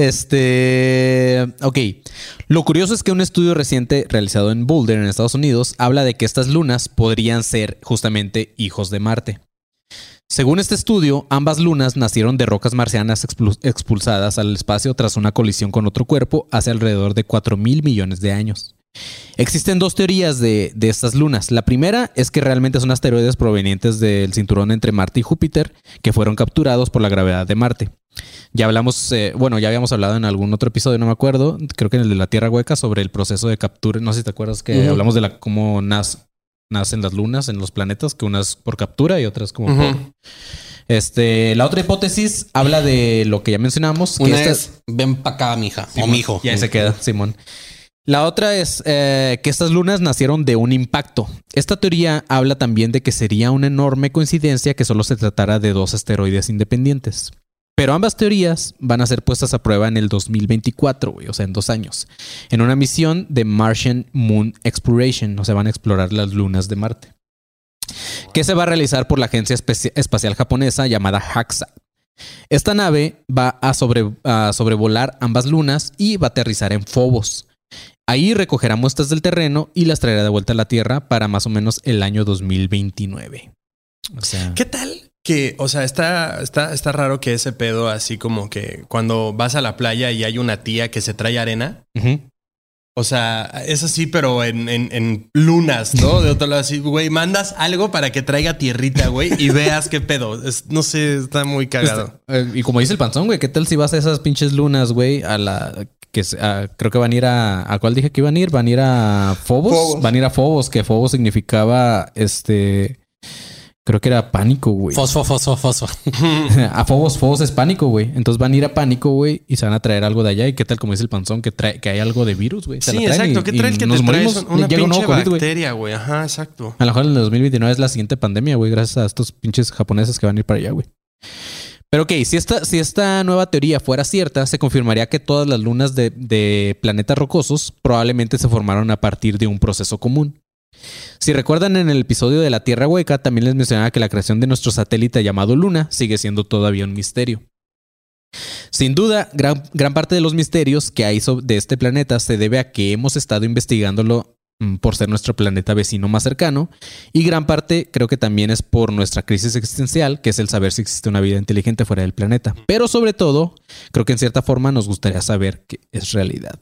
Ok. Lo curioso es que un estudio reciente realizado en Boulder, en Estados Unidos, habla de que estas lunas podrían ser justamente hijos de Marte. Según este estudio, ambas lunas nacieron de rocas marcianas expulsadas al espacio tras una colisión con otro cuerpo hace alrededor de 4,000 millones de años. Existen dos teorías de estas lunas. La primera es que realmente son asteroides provenientes del cinturón entre Marte y Júpiter, que fueron capturados por la gravedad de Marte. Ya hablamos, ya habíamos hablado en algún otro episodio, no me acuerdo, creo que en el de la Tierra Hueca, sobre el proceso de captura. No sé si te acuerdas que hablamos de cómo nacen las lunas en los planetas, que una es por captura y otra es como por... La otra hipótesis habla de lo que ya mencionamos. Una es, ven para acá, mija, Simón, o mijo. Y ahí se queda, Simón. La otra es que estas lunas nacieron de un impacto. Esta teoría habla también de que sería una enorme coincidencia que solo se tratara de dos asteroides independientes. Pero ambas teorías van a ser puestas a prueba en el 2024, o sea, en 2 años, en una misión de Martian Moon Exploration, o sea, van a explorar las lunas de Marte, que se va a realizar por la agencia espacial japonesa llamada JAXA. Esta nave va a sobrevolar ambas lunas y va a aterrizar en Phobos. Ahí recogerá muestras del terreno y las traerá de vuelta a la Tierra para más o menos el año 2029. O sea, ¿qué tal? Que, o sea, está raro que ese pedo, así como que cuando vas a la playa y hay una tía que se trae arena. O sea, es así, pero en lunas, ¿no? De otro lado así, güey, mandas algo para que traiga tierrita, güey, y veas qué pedo. No sé, está muy cagado. Y como dice el panzón, güey, ¿qué tal si vas a esas pinches lunas, güey? Creo que van a ir ¿a cuál dije que iban a ir? Van a ir a Phobos. Van a ir a Phobos, que Phobos significaba creo que era pánico, güey. Fosfo. A Phobos es pánico, güey. Entonces van a ir a pánico, güey, y se van a traer algo de allá. ¿Y qué tal, como dice el panzón, que hay algo de virus, güey? Sí, exacto. ¿Qué trae el que te traes? Una pinche bacteria, güey. Ajá, exacto. A lo mejor en el 2029 es la siguiente pandemia, güey, gracias a estos pinches japoneses que van a ir para allá, güey. Pero ok, si esta nueva teoría fuera cierta, se confirmaría que todas las lunas de planetas rocosos probablemente se formaron a partir de un proceso común. Si recuerdan, en el episodio de la Tierra Hueca también les mencionaba que la creación de nuestro satélite llamado Luna sigue siendo todavía un misterio. Sin duda, gran parte de los misterios que hay de este planeta se debe a que hemos estado investigándolo por ser nuestro planeta vecino más cercano, y gran parte creo que también es por nuestra crisis existencial, que es el saber si existe una vida inteligente fuera del planeta. Pero sobre todo, creo que en cierta forma nos gustaría saber que es realidad.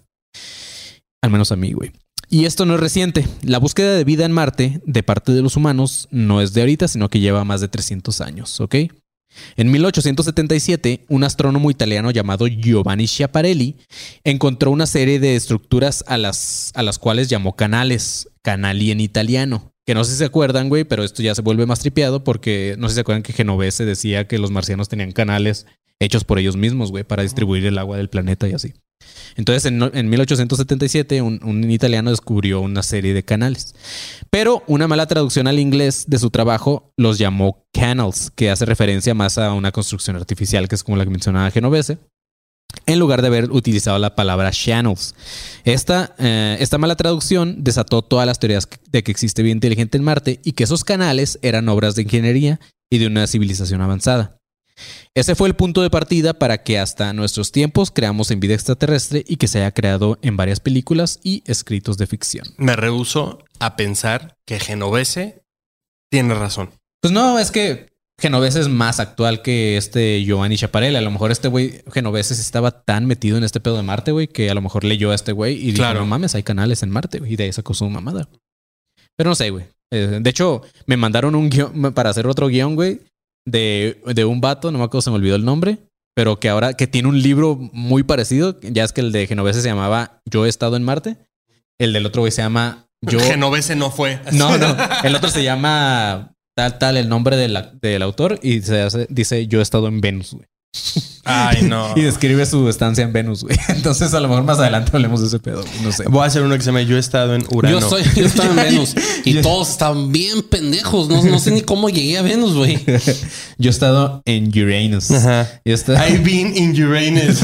Al menos a mí, güey. Y esto no es reciente. La búsqueda de vida en Marte de parte de los humanos no es de ahorita, sino que lleva más de 300 años, ¿ok? En 1877, un astrónomo italiano llamado Giovanni Schiaparelli encontró una serie de estructuras a las cuales llamó canales, canali en italiano. Que no sé si se acuerdan, güey, pero esto ya se vuelve más tripeado porque no sé si se acuerdan que Genovese decía que los marcianos tenían canales hechos por ellos mismos, güey, para distribuir el agua del planeta y así. Entonces, en 1877, un italiano descubrió una serie de canales. Pero una mala traducción al inglés de su trabajo los llamó canals, que hace referencia más a una construcción artificial, que es como la que mencionaba Genovese, en lugar de haber utilizado la palabra channels. Esta mala traducción desató todas las teorías de que existe vida inteligente en Marte y que esos canales eran obras de ingeniería y de una civilización avanzada. Ese fue el punto de partida para que hasta nuestros tiempos creamos en vida extraterrestre y que se haya creado en varias películas y escritos de ficción. Me rehúso a pensar que Genovese tiene razón. Pues no, es que Genovese es más actual que Giovanni Schiaparelli. A lo mejor güey Genovese estaba tan metido en este pedo de Marte, güey, que a lo mejor leyó a este güey y dijo, no mames, hay canales en Marte, güey, y de ahí sacó su mamada. Pero no sé, güey. De hecho, me mandaron un guión para hacer otro guión, güey, de un vato, no me acuerdo, se me olvidó el nombre, pero que ahora que tiene un libro muy parecido. Ya es que el de Genovese se llamaba Yo he estado en Marte. El del otro güey se llama Genovese no fue. No. El otro se llama tal el nombre del autor y dice Yo he estado en Venus, güey. Ay, no. Y describe su estancia en Venus, güey. Entonces, a lo mejor más adelante hablemos de ese pedo. No sé. Voy a hacer uno que se llama Yo he estado en Urano. Yo he estado en Venus. Y todos estaban bien pendejos. No sé ni cómo llegué a Venus, güey. Yo he estado en Uranus. Ajá. I've been in Uranus.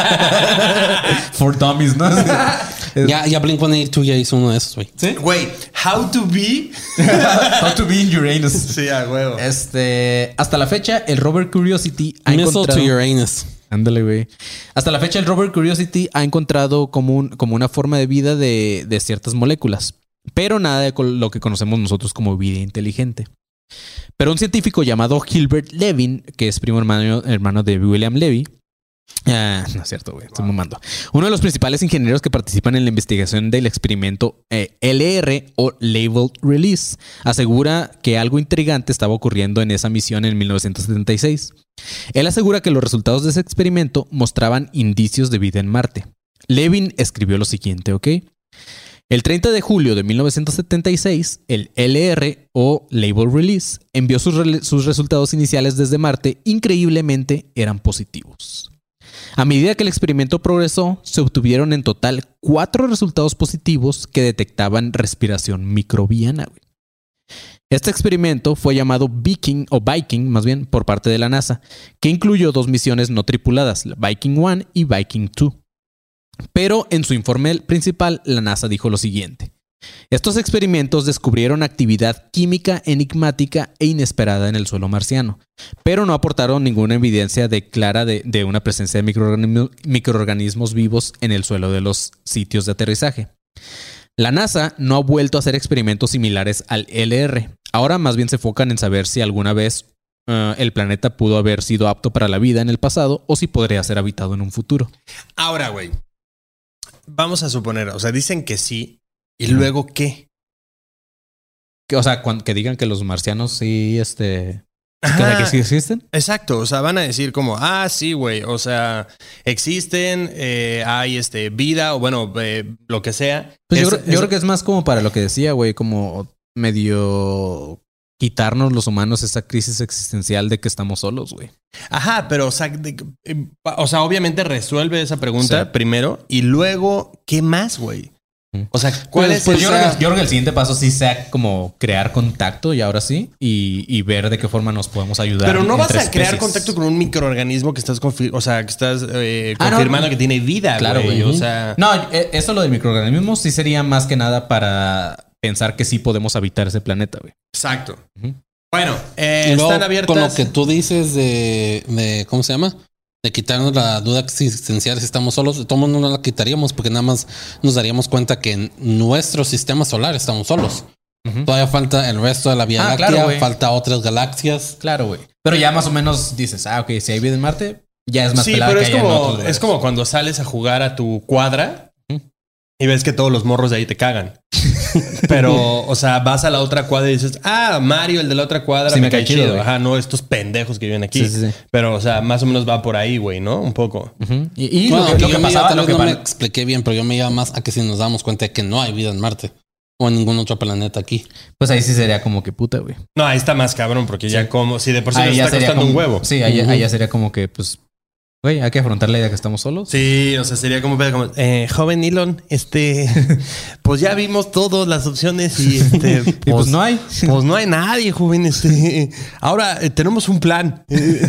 For dummies, ¿no? Ya Blink-182 ya hizo uno de esos, güey. ¿Sí? Güey, How to be in Uranus. Sí, a huevo. Hasta la fecha, el rover Curiosity ha encontrado... to Uranus. Ándale, güey. Hasta la fecha, el rover Curiosity ha encontrado como una forma de vida de ciertas moléculas, pero nada de lo que conocemos nosotros como vida inteligente. Pero un científico llamado Gilbert Levin, que es primo hermano de William Levy, no es cierto, güey, estoy mamando. Uno de los principales ingenieros que participan en la investigación del experimento LR o Labeled Release asegura que algo intrigante estaba ocurriendo en esa misión en 1976. Él asegura que los resultados de ese experimento mostraban indicios de vida en Marte. Levin escribió lo siguiente, ¿ok? El 30 de julio de 1976, el LR o Labeled Release envió sus resultados iniciales desde Marte. Increíblemente eran positivos. A medida que el experimento progresó, se obtuvieron en total 4 resultados positivos que detectaban respiración microbiana. Este experimento fue llamado Viking más bien, por parte de la NASA, que incluyó 2 misiones no tripuladas, Viking 1 y Viking 2. Pero en su informe principal, la NASA dijo lo siguiente: estos experimentos descubrieron actividad química enigmática e inesperada en el suelo marciano, pero no aportaron ninguna evidencia clara de una presencia de microorganismos vivos en el suelo de los sitios de aterrizaje. La NASA no ha vuelto a hacer experimentos similares al LR. Ahora más bien se enfocan en saber si alguna vez el planeta pudo haber sido apto para la vida en el pasado o si podría ser habitado en un futuro. Ahora, güey, vamos a suponer, o sea, dicen que sí, ¿y luego qué? O sea, que digan que los marcianos sí, que sí existen. Exacto, o sea, van a decir como, sí, güey, o sea, existen, hay vida o bueno, lo que sea. Pues yo creo que es más como para lo que decía, güey, como medio quitarnos los humanos esa crisis existencial de que estamos solos, güey. Ajá, pero o sea, obviamente resuelve esa pregunta primero y luego, ¿qué más, güey? O sea, ¿cuál es? Pues yo creo que el siguiente paso sí sea como crear contacto y ahora sí y ver de qué forma nos podemos ayudar. Pero no vas a crear contacto con un microorganismo que estás confirmando que tiene vida, claro, güey. O sea, no, eso lo de microorganismos sí sería más que nada para pensar que sí podemos habitar ese planeta, güey. Exacto. Bueno, están abiertas. Con lo que tú dices de ¿cómo se llama? De quitarnos la duda existencial si estamos solos, de todo mundo no la quitaríamos porque nada más nos daríamos cuenta que en nuestro sistema solar estamos solos. Todavía falta el resto de la Vía Láctea, claro, falta otras galaxias. Claro, güey. Pero ya más o menos dices, ok, si hay vida en Marte, ya es más pelada pero que haya en otros lugares. Es como cuando sales a jugar a tu cuadra y ves que todos los morros de ahí te cagan. Pero, o sea, vas a la otra cuadra y dices, Mario, el de la otra cuadra, sí, me cae chido. Güey. Ajá, no, estos pendejos que viven aquí. Sí. Pero, o sea, más o menos va por ahí, güey, ¿no? Un poco. Y bueno, lo que pasaba, tal vez no me expliqué bien, pero yo me iba más a que si nos damos cuenta de que no hay vida en Marte o en ningún otro planeta aquí. Pues ahí sí sería como que puta, güey. No, ahí está más cabrón, porque ya como si de por sí nos está costando un huevo. Sí, ahí ya sería como que, pues, güey, hay que afrontar la idea que estamos solos. Sí, o sea, sería como joven Elon, pues ya vimos todas las opciones y pues no hay. Pues no hay nadie, joven. Ahora tenemos un plan.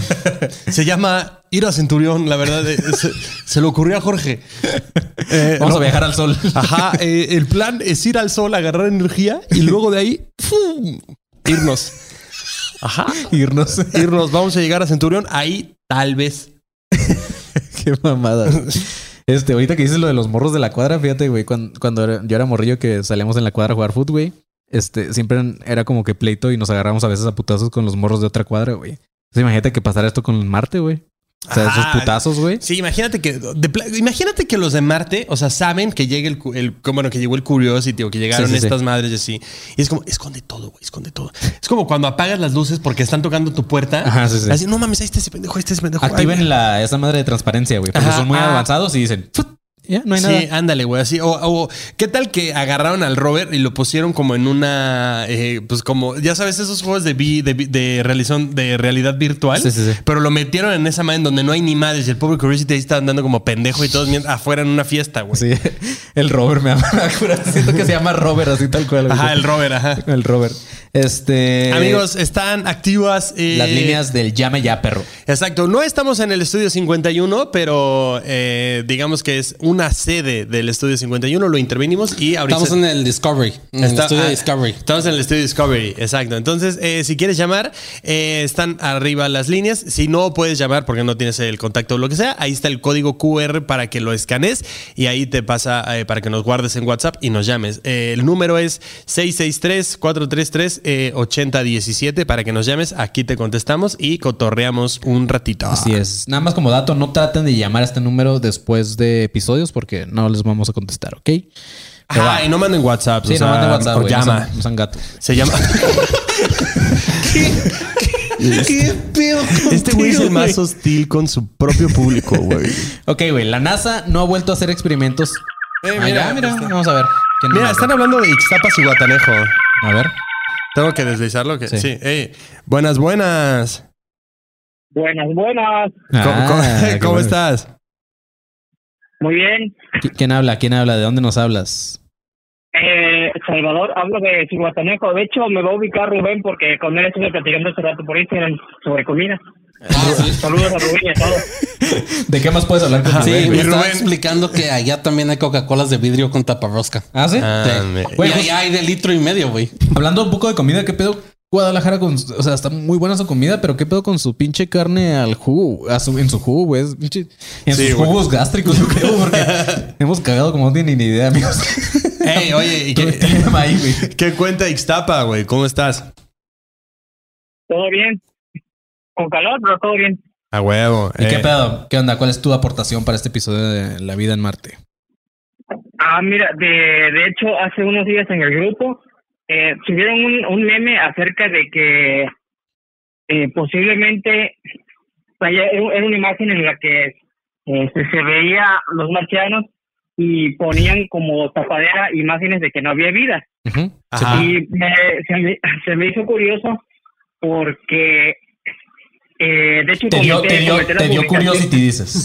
Se llama ir a Centurión, la verdad. Se le ocurrió a Jorge. Vamos a viajar al sol. Ajá, el plan es ir al sol, agarrar energía y luego de ahí irnos. Ajá. Irnos. Vamos a llegar a Centurión. Ahí tal vez. Qué mamada. Ahorita que dices lo de los morros de la cuadra, fíjate, güey, cuando yo era morrillo que salíamos en la cuadra a jugar fútbol, güey, siempre era como que pleito y nos agarramos a veces a putazos con los morros de otra cuadra, güey. Entonces imagínate que pasara esto con Marte, güey. O sea, esos putazos, güey. Sí, imagínate que los de Marte, o sea, saben que llega que llegó el Curiosity o que llegaron estas madres y así. Y es como, esconde todo, güey, esconde todo. Es como cuando apagas las luces porque están tocando tu puerta. Ajá, sí. Así, no mames, ahí está ese pendejo, Activen esa madre de transparencia, güey. Porque son muy avanzados y dicen, ya, no hay nada. Sí, ándale, güey, así. O ¿qué tal que agarraron al Robert y lo pusieron como en una... pues como, ya sabes, esos juegos de realidad virtual? Sí. Pero lo metieron en esa madre en donde no hay ni madres y el pobre Curiosity ahí está andando como pendejo y todos afuera en una fiesta, güey. Sí, el Robert me acuerdo. Siento que se llama Robert, así tal cual. Ajá, el Robert, ajá. El Robert. Amigos, están activas las líneas del llame ya, perro. Exacto. No estamos en el Estudio 51, pero digamos que es una sede del Estudio 51. Lo intervenimos y ahorita... Estamos en el Discovery. En el Estudio Discovery. Estamos en el Estudio Discovery, exacto. Entonces, si quieres llamar, están arriba las líneas. Si no puedes llamar porque no tienes el contacto o lo que sea, ahí está el código QR para que lo escanees y ahí te pasa para que nos guardes en WhatsApp y nos llames. El número es 663-433-8017 para que nos llames. Aquí te contestamos y cotorreamos un ratito. Así es. Nada más como dato, no traten de llamar a este número después de episodios porque no les vamos a contestar, ¿ok? Ajá, y no manden WhatsApp. Sí, no manden WhatsApp, o llama. No sean gato. Se llama... ¿Qué pedo contigo, este güey es el más hostil con su propio público, güey. Ok, güey. La NASA no ha vuelto a hacer experimentos. Mira. Vamos a ver. Mira, están hablando de Ixtapas y Guatanejo. A ver. Tengo que deslizarlo. Sí. Hey, buenas. Buenas. ¿Cómo estás? Muy bien. ¿Quién habla? ¿De dónde nos hablas? Salvador, hablo de Cihuatanejo. De hecho, me va a ubicar Rubén porque con él estuve platicando hace rato por Instagram sobre comida. Saludos a Rubén y a todos. ¿De qué más puedes hablar con Rubén? Sí, me estaba explicando que allá también hay Coca-Colas de vidrio con taparrosca. ¿Ah, sí? Güey, allá hay de 1.5 litros, güey. Hablando un poco de comida, ¿qué pedo? Guadalajara o sea, está muy buena su comida, pero ¿qué pedo con su pinche carne al jugo? En su jugo, güey. En sus jugos gástricos, yo creo, porque hemos cagado como no tienen ni idea, amigos. Hey, oye, ¿y qué cuenta Ixtapa, güey? ¿Cómo estás? Todo bien. Con calor, pero todo bien. A huevo. ¿Y qué pedo? ¿Qué onda? ¿Cuál es tu aportación para este episodio de La Vida en Marte? Mira, de hecho, hace unos días en el grupo subieron un meme acerca de que posiblemente era una imagen en la que se veía los marcianos y ponían como tapadera imágenes de que no había vida. Uh-huh. Y se me hizo curioso porque de hecho te dio curiosity, dices.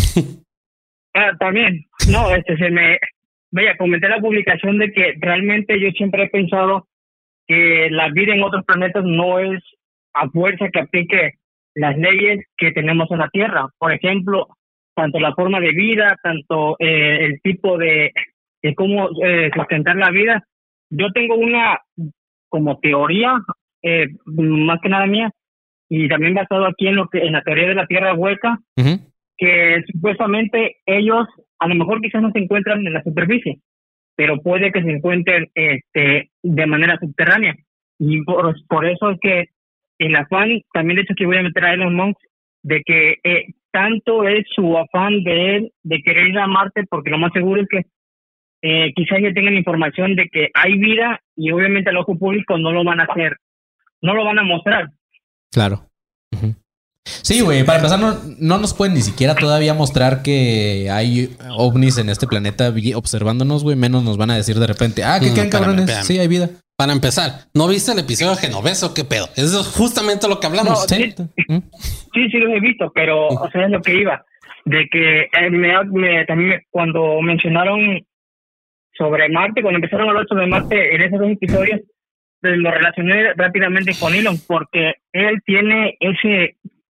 También, no, comenté la publicación de que realmente yo siempre he pensado que la vida en otros planetas no es a fuerza que aplique las leyes que tenemos en la Tierra. Por ejemplo, tanto la forma de vida, tanto el tipo de cómo sustentar la vida. Yo tengo una como teoría, más que nada mía, y también basado aquí en la teoría de la Tierra hueca, uh-huh, que supuestamente ellos a lo mejor quizás no se encuentran en la superficie, pero puede que se encuentren de manera subterránea. Y por eso es que el afán, también de hecho que voy a meter a Elon Musk, de que tanto es su afán de él de querer ir a Marte, porque lo más seguro es que quizás ya tengan información de que hay vida y obviamente al ojo público no lo van a hacer, no lo van a mostrar. Claro. Uh-huh. Sí, güey, para empezar no nos pueden ni siquiera todavía mostrar que hay ovnis en este planeta observándonos, güey, menos nos van a decir de repente, ¿qué creen, cabrones? Espérame. Sí, hay vida. Para empezar, ¿no viste el episodio de Genoveso? ¿Qué pedo? Eso es justamente lo que hablamos. No, sí, lo he visto, pero o sea, es lo que iba. De que también cuando mencionaron sobre Marte, cuando empezaron a hablar sobre Marte en esos dos episodios, pues lo relacioné rápidamente con Elon, porque él tiene es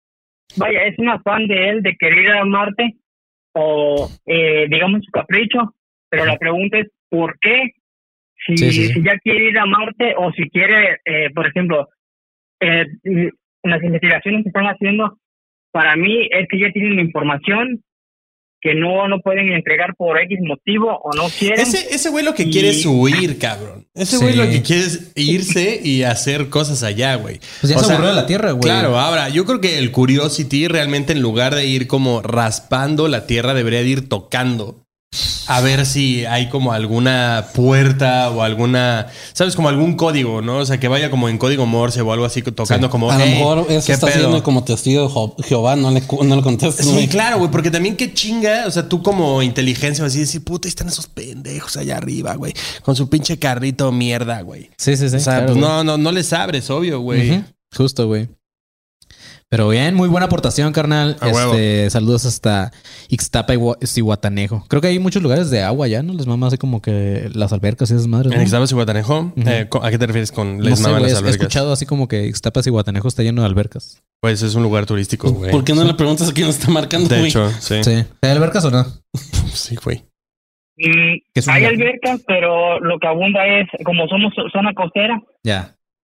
un afán de él de querer ir a Marte, o digamos su capricho, pero la pregunta es ¿por qué? Si ya quiere ir a Marte, o si quiere, por ejemplo, las investigaciones que están haciendo, para mí es que ya tienen información que no pueden entregar por X motivo o no quieren. Ese güey lo que quiere es huir, cabrón. Ese güey lo que quiere es irse y hacer cosas allá, güey. Pues ya se aburrió de la Tierra, güey. Claro, ahora, yo creo que el Curiosity realmente, en lugar de ir como raspando la Tierra, debería de ir tocando. A ver si hay como alguna puerta o alguna, ¿sabes? Como algún código, ¿no? O sea, que vaya como en código Morse o algo así, tocando como... A lo mejor eso está haciendo como testigo de Jehová, no le contestas. Sí, claro, güey, porque también qué chinga, o sea, tú como inteligencia vas a decir, puta, ahí están esos pendejos allá arriba, güey, con su pinche carrito mierda, güey. Sí. O sea, claro, pues no les abres, obvio, güey. Uh-huh. Justo, güey. Pero bien, muy buena aportación, carnal. Saludos hasta Ixtapa y Zihuatanejo. Creo que hay muchos lugares de agua ya, ¿no? Les mama así como que las albercas y esas madres, ¿no? En Ixtapa y Zihuatanejo, uh-huh. ¿A qué te refieres con les maman las albercas? He escuchado así como que Ixtapa y Zihuatanejo está lleno de albercas. Pues es un lugar turístico, güey. ¿Por qué no le preguntas a quién nos está marcando, güey? De hecho, sí. ¿Hay albercas o no? Sí, güey. Hay albercas, pero lo que abunda es, como somos zona costera. Ya.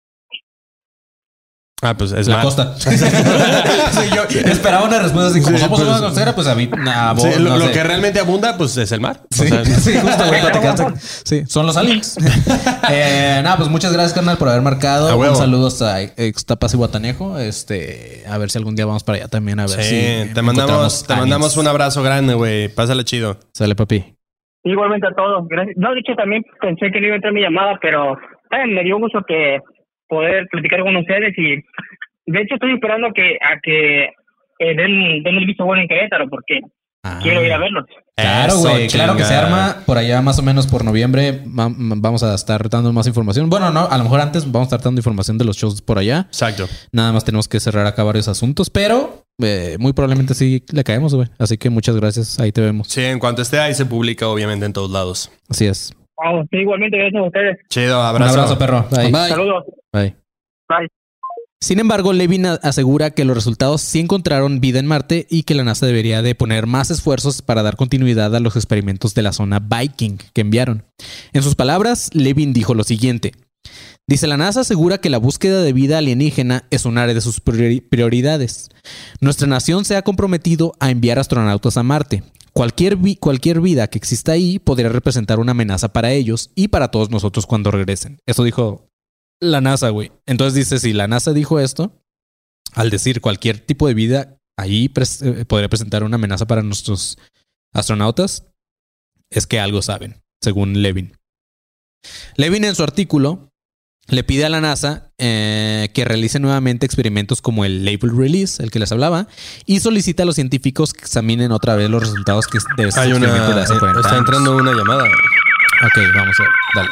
Pues es la mar. costa. Sí, yo esperaba una respuesta así como somos una costera, pues lo que realmente abunda, pues es el mar. Sí, justo, güey. Sí, son los aliens. Pues muchas gracias, carnal, por haber marcado. Un saludo hasta Ixtapa y Zihuatanejo. A ver si algún día vamos para allá también, a ver si te mandamos un abrazo grande, güey. Pásale chido. Sale, papi. Igualmente a todos. Gracias. No, de hecho, también pensé que no iba a entrar mi llamada, pero me dio gusto que poder platicar con ustedes, y de hecho estoy esperando a que den el visto bueno en Querétaro, porque quiero ir a verlos. Claro, güey, claro que se arma por allá más o menos por noviembre. Vamos a estar dando más información. Bueno, no, a lo mejor antes vamos a estar dando información de los shows por allá. Exacto. Nada más tenemos que cerrar acá varios asuntos, pero muy probablemente sí le caemos, güey. Así que muchas gracias, ahí te vemos. Sí, en cuanto esté ahí se publica obviamente en todos lados. Así es. Sí, igualmente, gracias a ustedes. Chido, abrazo. Un abrazo, perro. Bye. Saludos. Bye. Bye. Sin embargo, Levin asegura que los resultados sí encontraron vida en Marte y que la NASA debería de poner más esfuerzos para dar continuidad a los experimentos de la zona Viking que enviaron. En sus palabras, Levin dijo lo siguiente. Dice, la NASA asegura que la búsqueda de vida alienígena es un área de sus prioridades. Nuestra nación se ha comprometido a enviar astronautas a Marte. Cualquier vida que exista ahí podría representar una amenaza para ellos y para todos nosotros cuando regresen. Eso dijo la NASA, güey. Entonces dice, si la NASA dijo esto, al decir cualquier tipo de vida ahí podría presentar una amenaza para nuestros astronautas, es que algo saben, según Levin. Levin en su artículo le pide a la NASA que realice nuevamente experimentos como el Label Release, el que les hablaba, y solicita a los científicos que examinen otra vez los resultados de este experimento de hace 40 años. Está entrando una llamada. Ok, vamos a ver. Dale.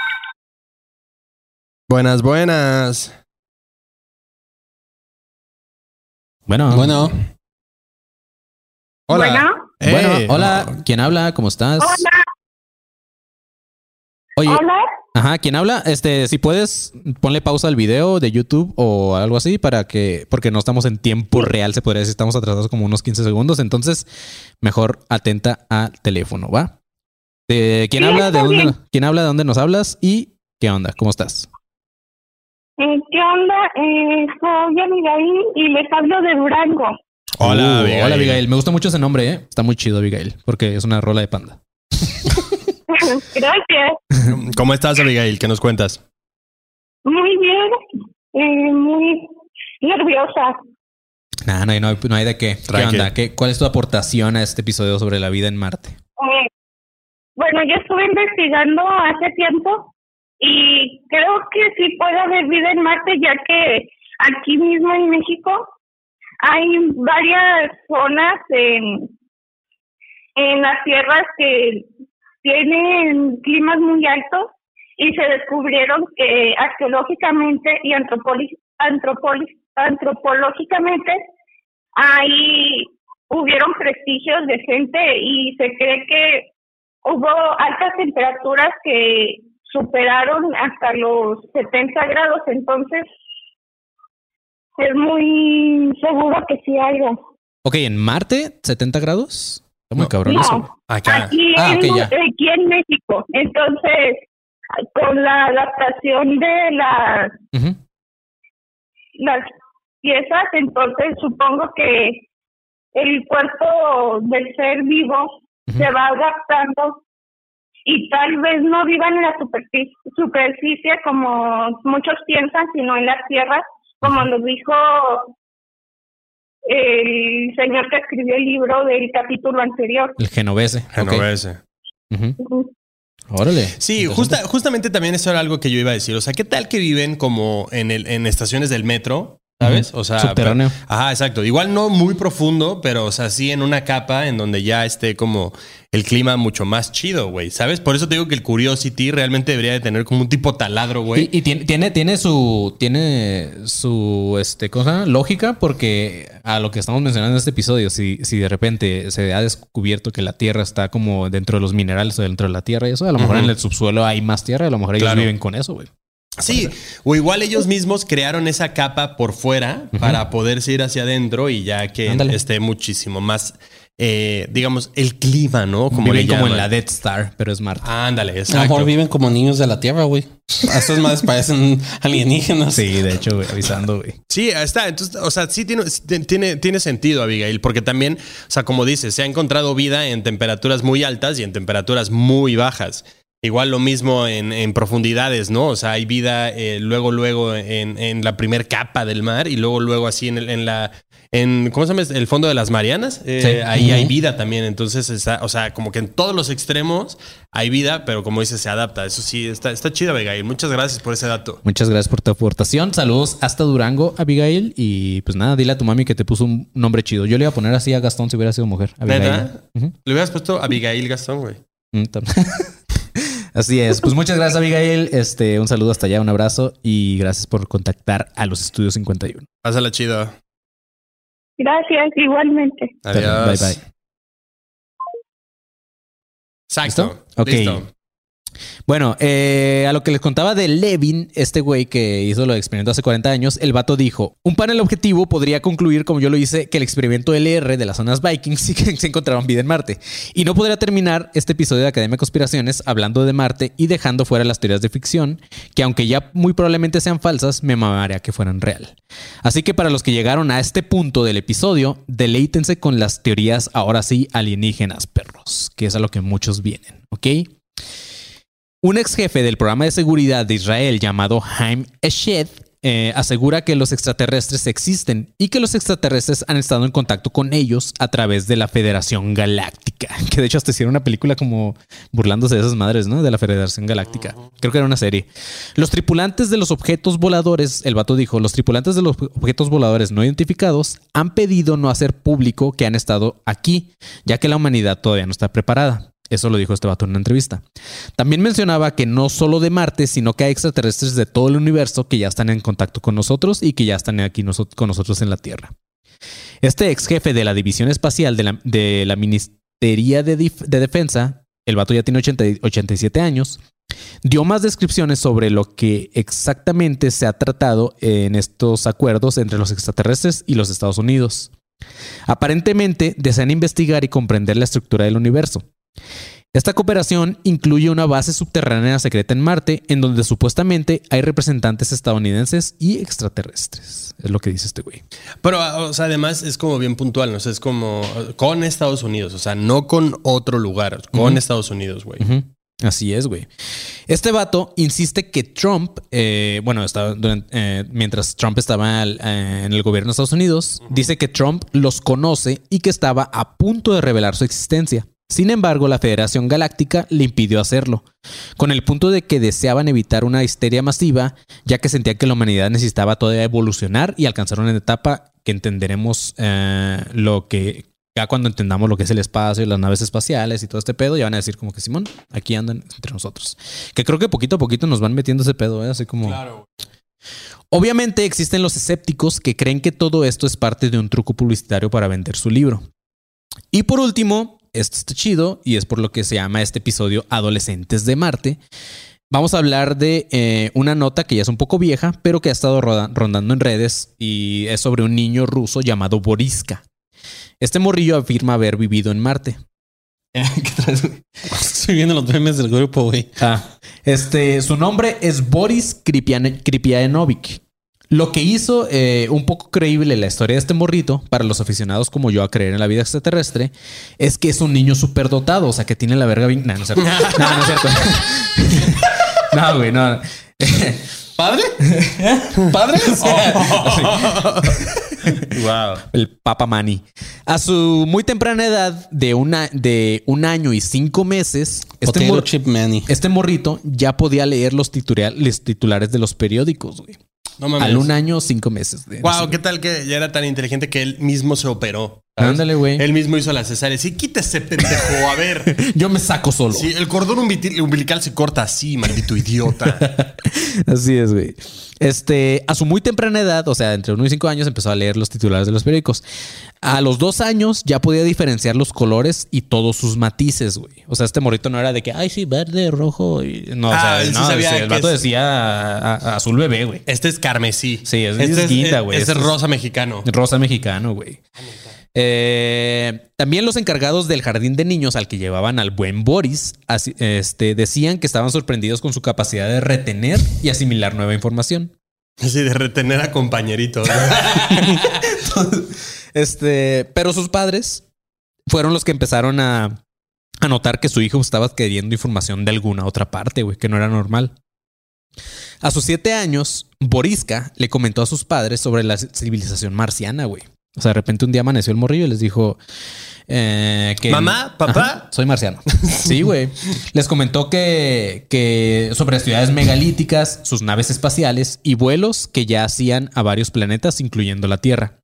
Buenas. Bueno. Hola. Bueno, hola. ¿Quién habla? ¿Cómo estás? Hola. Oye. Hola. Ajá, ¿quién habla? Si puedes, ponle pausa al video de YouTube o algo así porque no estamos en tiempo real, se podría decir, estamos atrasados como unos 15 segundos, entonces mejor atenta al teléfono, ¿va? ¿Quién habla? ¿Quién habla? ¿De dónde nos hablas? ¿Y qué onda? ¿Cómo estás? ¿Qué onda? Soy Abigail y les hablo de Durango. Hola, Abigail. Hola, Abigail. Me gusta mucho ese nombre, ¿eh? Está muy chido, Abigail, porque es una rola de Panda. Gracias. ¿Cómo estás, Abigail? ¿Qué nos cuentas? Muy bien. Muy nerviosa. No hay de qué. ¿Qué onda? ¿Cuál es tu aportación a este episodio sobre la vida en Marte? Bueno, yo estuve investigando hace tiempo y creo que sí puede haber vida en Marte, ya que aquí mismo en México hay varias zonas en las tierras que tienen climas muy altos y se descubrieron que arqueológicamente y antropológicamente ahí hubieron prestigios de gente y se cree que hubo altas temperaturas que superaron hasta los 70 grados, entonces es muy seguro que sí hay algo. Ok, ¿en Marte 70 grados? Está muy cabrón eso. Acá. Aquí en México. Entonces, con la adaptación de las piezas, entonces supongo que el cuerpo del ser vivo se va adaptando y tal vez no vivan en la superficie como muchos piensan, sino en las tierras, como nos dijo el señor que escribió el libro del capítulo anterior. El Genovese. Okay. Órale. Sí, justamente también eso era algo que yo iba a decir. O sea, ¿qué tal que viven como en estaciones del metro? ¿Sabes? O sea, subterráneo. Ajá, exacto. Igual no muy profundo, pero o sea, sí en una capa en donde ya esté como el clima mucho más chido, güey. ¿Sabes? Por eso te digo que el Curiosity realmente debería de tener como un tipo taladro, güey. Y tiene su cosa lógica, porque a lo que estamos mencionando en este episodio, si de repente se ha descubierto que la Tierra está como dentro de los minerales o dentro de la Tierra y eso, a lo mejor en el subsuelo hay más tierra, a lo mejor ellos viven con eso, güey. Sí, o igual ellos mismos crearon esa capa por fuera para poderse ir hacia adentro y ya que esté muchísimo más, digamos, el clima, ¿no? Como viven como en la Death Star, pero es Marte. Ándale, exacto. A lo mejor viven como niños de la Tierra, güey. Estos más parecen alienígenas. Sí, de hecho, güey, avisando, güey. Sí, está. Entonces, o sea, sí tiene sentido, Abigail, porque también, o sea, como dices, se ha encontrado vida en temperaturas muy altas y en temperaturas muy bajas. Igual lo mismo en profundidades, ¿no? O sea, hay vida luego en la primer capa del mar y luego así en ¿cómo se llama? El fondo de las Marianas. Sí. Ahí hay vida también. Entonces, o sea, como que en todos los extremos hay vida, pero como dices, se adapta. Eso sí, está chido, Abigail. Muchas gracias por ese dato. Muchas gracias por tu aportación. Saludos hasta Durango, Abigail. Y pues nada, dile a tu mami que te puso un nombre chido. Yo le iba a poner así a Gastón si hubiera sido mujer. Abigail. ¿Verdad? Le hubieras puesto Abigail Gastón, güey. Así es. Pues muchas gracias, Abigail. Un saludo hasta allá, un abrazo y gracias por contactar a los Estudios 51. Pásala chido. Gracias, igualmente. Adiós. Bye, bye. Exacto. ¿Listo? Ok. Listo. Bueno, a lo que les contaba de Levin, este güey que hizo lo de experimento hace 40 años, el vato dijo, un panel objetivo podría concluir, como yo lo hice, que el experimento LR de las zonas Vikings sí que se encontraban vida en Marte. Y no podría terminar este episodio de Academia de Conspiraciones hablando de Marte y dejando fuera las teorías de ficción, que aunque ya muy probablemente sean falsas, me mamaría que fueran real. Así que para los que llegaron a este punto del episodio, deleítense con las teorías ahora sí alienígenas, perros, que es a lo que muchos vienen, ¿ok? Un ex jefe del programa de seguridad de Israel llamado Haim Eshed asegura que los extraterrestres existen y que los extraterrestres han estado en contacto con ellos a través de la Federación Galáctica. Que de hecho hasta hicieron una película como burlándose de esas madres, ¿no? De la Federación Galáctica. Creo que era una serie. Los tripulantes de los objetos voladores, el vato dijo, los tripulantes de los objetos voladores no identificados han pedido no hacer público que han estado aquí, ya que la humanidad todavía no está preparada. Eso lo dijo este vato en una entrevista. También mencionaba que no solo de Marte, sino que hay extraterrestres de todo el universo que ya están en contacto con nosotros y que ya están aquí con nosotros en la Tierra. Este ex jefe de la División Espacial de la Ministería de Defensa, el vato ya tiene 87 años, dio más descripciones sobre lo que exactamente se ha tratado en estos acuerdos entre los extraterrestres y los Estados Unidos. Aparentemente desean investigar y comprender la estructura del universo. Esta cooperación incluye una base subterránea secreta en Marte, en donde supuestamente hay representantes estadounidenses y extraterrestres. Es lo que dice este güey. Pero, o sea, además es como bien puntual, ¿no? O sea, es como con Estados Unidos, o sea, no con otro lugar, con Estados Unidos, güey. Así es, güey. Este vato insiste que Trump, mientras Trump estaba en el gobierno de Estados Unidos, dice que Trump los conoce y que estaba a punto de revelar su existencia. Sin embargo, la Federación Galáctica le impidió hacerlo, con el punto de que deseaban evitar una histeria masiva, ya que sentían que la humanidad necesitaba todavía evolucionar y alcanzar una etapa que entenderemos ya cuando entendamos lo que es el espacio y las naves espaciales y todo este pedo, ya van a decir como que Simón, aquí andan entre nosotros. Que creo que poquito a poquito nos van metiendo ese pedo, así como... Claro. Obviamente existen los escépticos que creen que todo esto es parte de un truco publicitario para vender su libro. Y por último, esto está chido y es por lo que se llama este episodio Adolescentes de Marte. Vamos a hablar de una nota que ya es un poco vieja, pero que ha estado rondando en redes y es sobre un niño ruso llamado Boriska. Este morrillo afirma haber vivido en Marte. ¿Qué traes, güey? Estoy viendo los memes del grupo, güey. Su nombre es Boris Kripianovich. Lo que hizo un poco creíble la historia de este morrito, para los aficionados como yo a creer en la vida extraterrestre, es que es un niño superdotado, o sea, que tiene la verga bien... No es cierto. No es cierto. No, güey, no. ¿Padre? ¿Padre? Wow. El Papa Manny. A su muy temprana edad de un año y 5 meses, este morrito ya podía leer los titulares de los periódicos, güey. No mames. Al 1 año, 5 meses. Wow, ¿qué tal que ya era tan inteligente que él mismo se operó? ¿Sabes? Ándale, güey. Él mismo hizo la cesárea. Sí, quítese, pendejo. A ver. Yo me saco solo. Sí, el cordón umbilical se corta así, maldito idiota. Así es, güey. A su muy temprana edad, o sea, entre 1 y 5 años, empezó a leer los titulares de los periódicos. A los 2 años ya podía diferenciar los colores y todos sus matices, güey. O sea, este morrito no era de que, ay, sí, verde, rojo. Y... No, el vato decía azul bebé, güey. Este es carmesí. Sí, es guinda, güey. Este es rosa mexicano. Rosa mexicano, güey. También los encargados del jardín de niños al que llevaban al buen Boris decían que estaban sorprendidos con su capacidad de retener y asimilar nueva información. Sí, de retener a compañeritos, ¿no? Pero sus padres fueron los que empezaron a notar que su hijo estaba adquiriendo información de alguna otra parte, güey, que no era normal. A sus 7 años, Boriska le comentó a sus padres sobre la civilización marciana, güey. O sea, de repente un día amaneció el morrillo y les dijo que... Mamá, papá. Ajá, soy marciano. Sí, güey. Les comentó que sobre ciudades megalíticas, sus naves espaciales y vuelos que ya hacían a varios planetas, incluyendo la Tierra.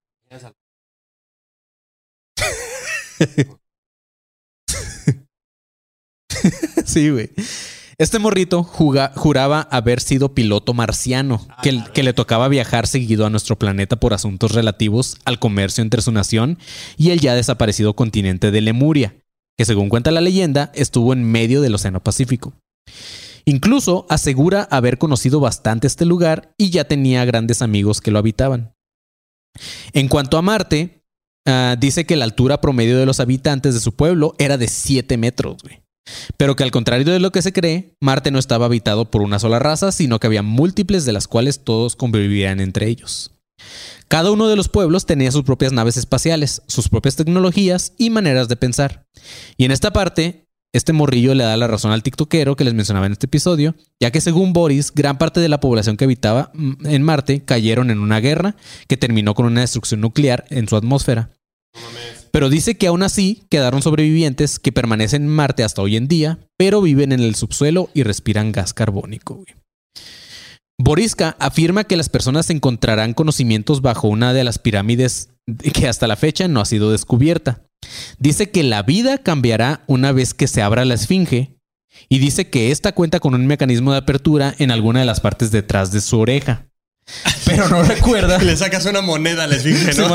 Sí, güey. Este morrito juraba haber sido piloto marciano, que le tocaba viajar seguido a nuestro planeta por asuntos relativos al comercio entre su nación y el ya desaparecido continente de Lemuria, que según cuenta la leyenda, estuvo en medio del Océano Pacífico. Incluso asegura haber conocido bastante este lugar y ya tenía grandes amigos que lo habitaban. En cuanto a Marte, dice que la altura promedio de los habitantes de su pueblo era de 7 metros, güey. Pero que al contrario de lo que se cree, Marte no estaba habitado por una sola raza, sino que había múltiples de las cuales todos convivían entre ellos. Cada uno de los pueblos tenía sus propias naves espaciales, sus propias tecnologías y maneras de pensar. Y en esta parte, este morrillo le da la razón al tiktokero que les mencionaba en este episodio, ya que según Boris, gran parte de la población que habitaba en Marte cayeron en una guerra que terminó con una destrucción nuclear en su atmósfera. Pero dice que aún así quedaron sobrevivientes que permanecen en Marte hasta hoy en día, pero viven en el subsuelo y respiran gas carbónico, güey. Boriska afirma que las personas encontrarán conocimientos bajo una de las pirámides que hasta la fecha no ha sido descubierta. Dice que la vida cambiará una vez que se abra la esfinge y dice que esta cuenta con un mecanismo de apertura en alguna de las partes detrás de su oreja. Pero no recuerda. Le sacas una moneda a la esfinge, ¿no?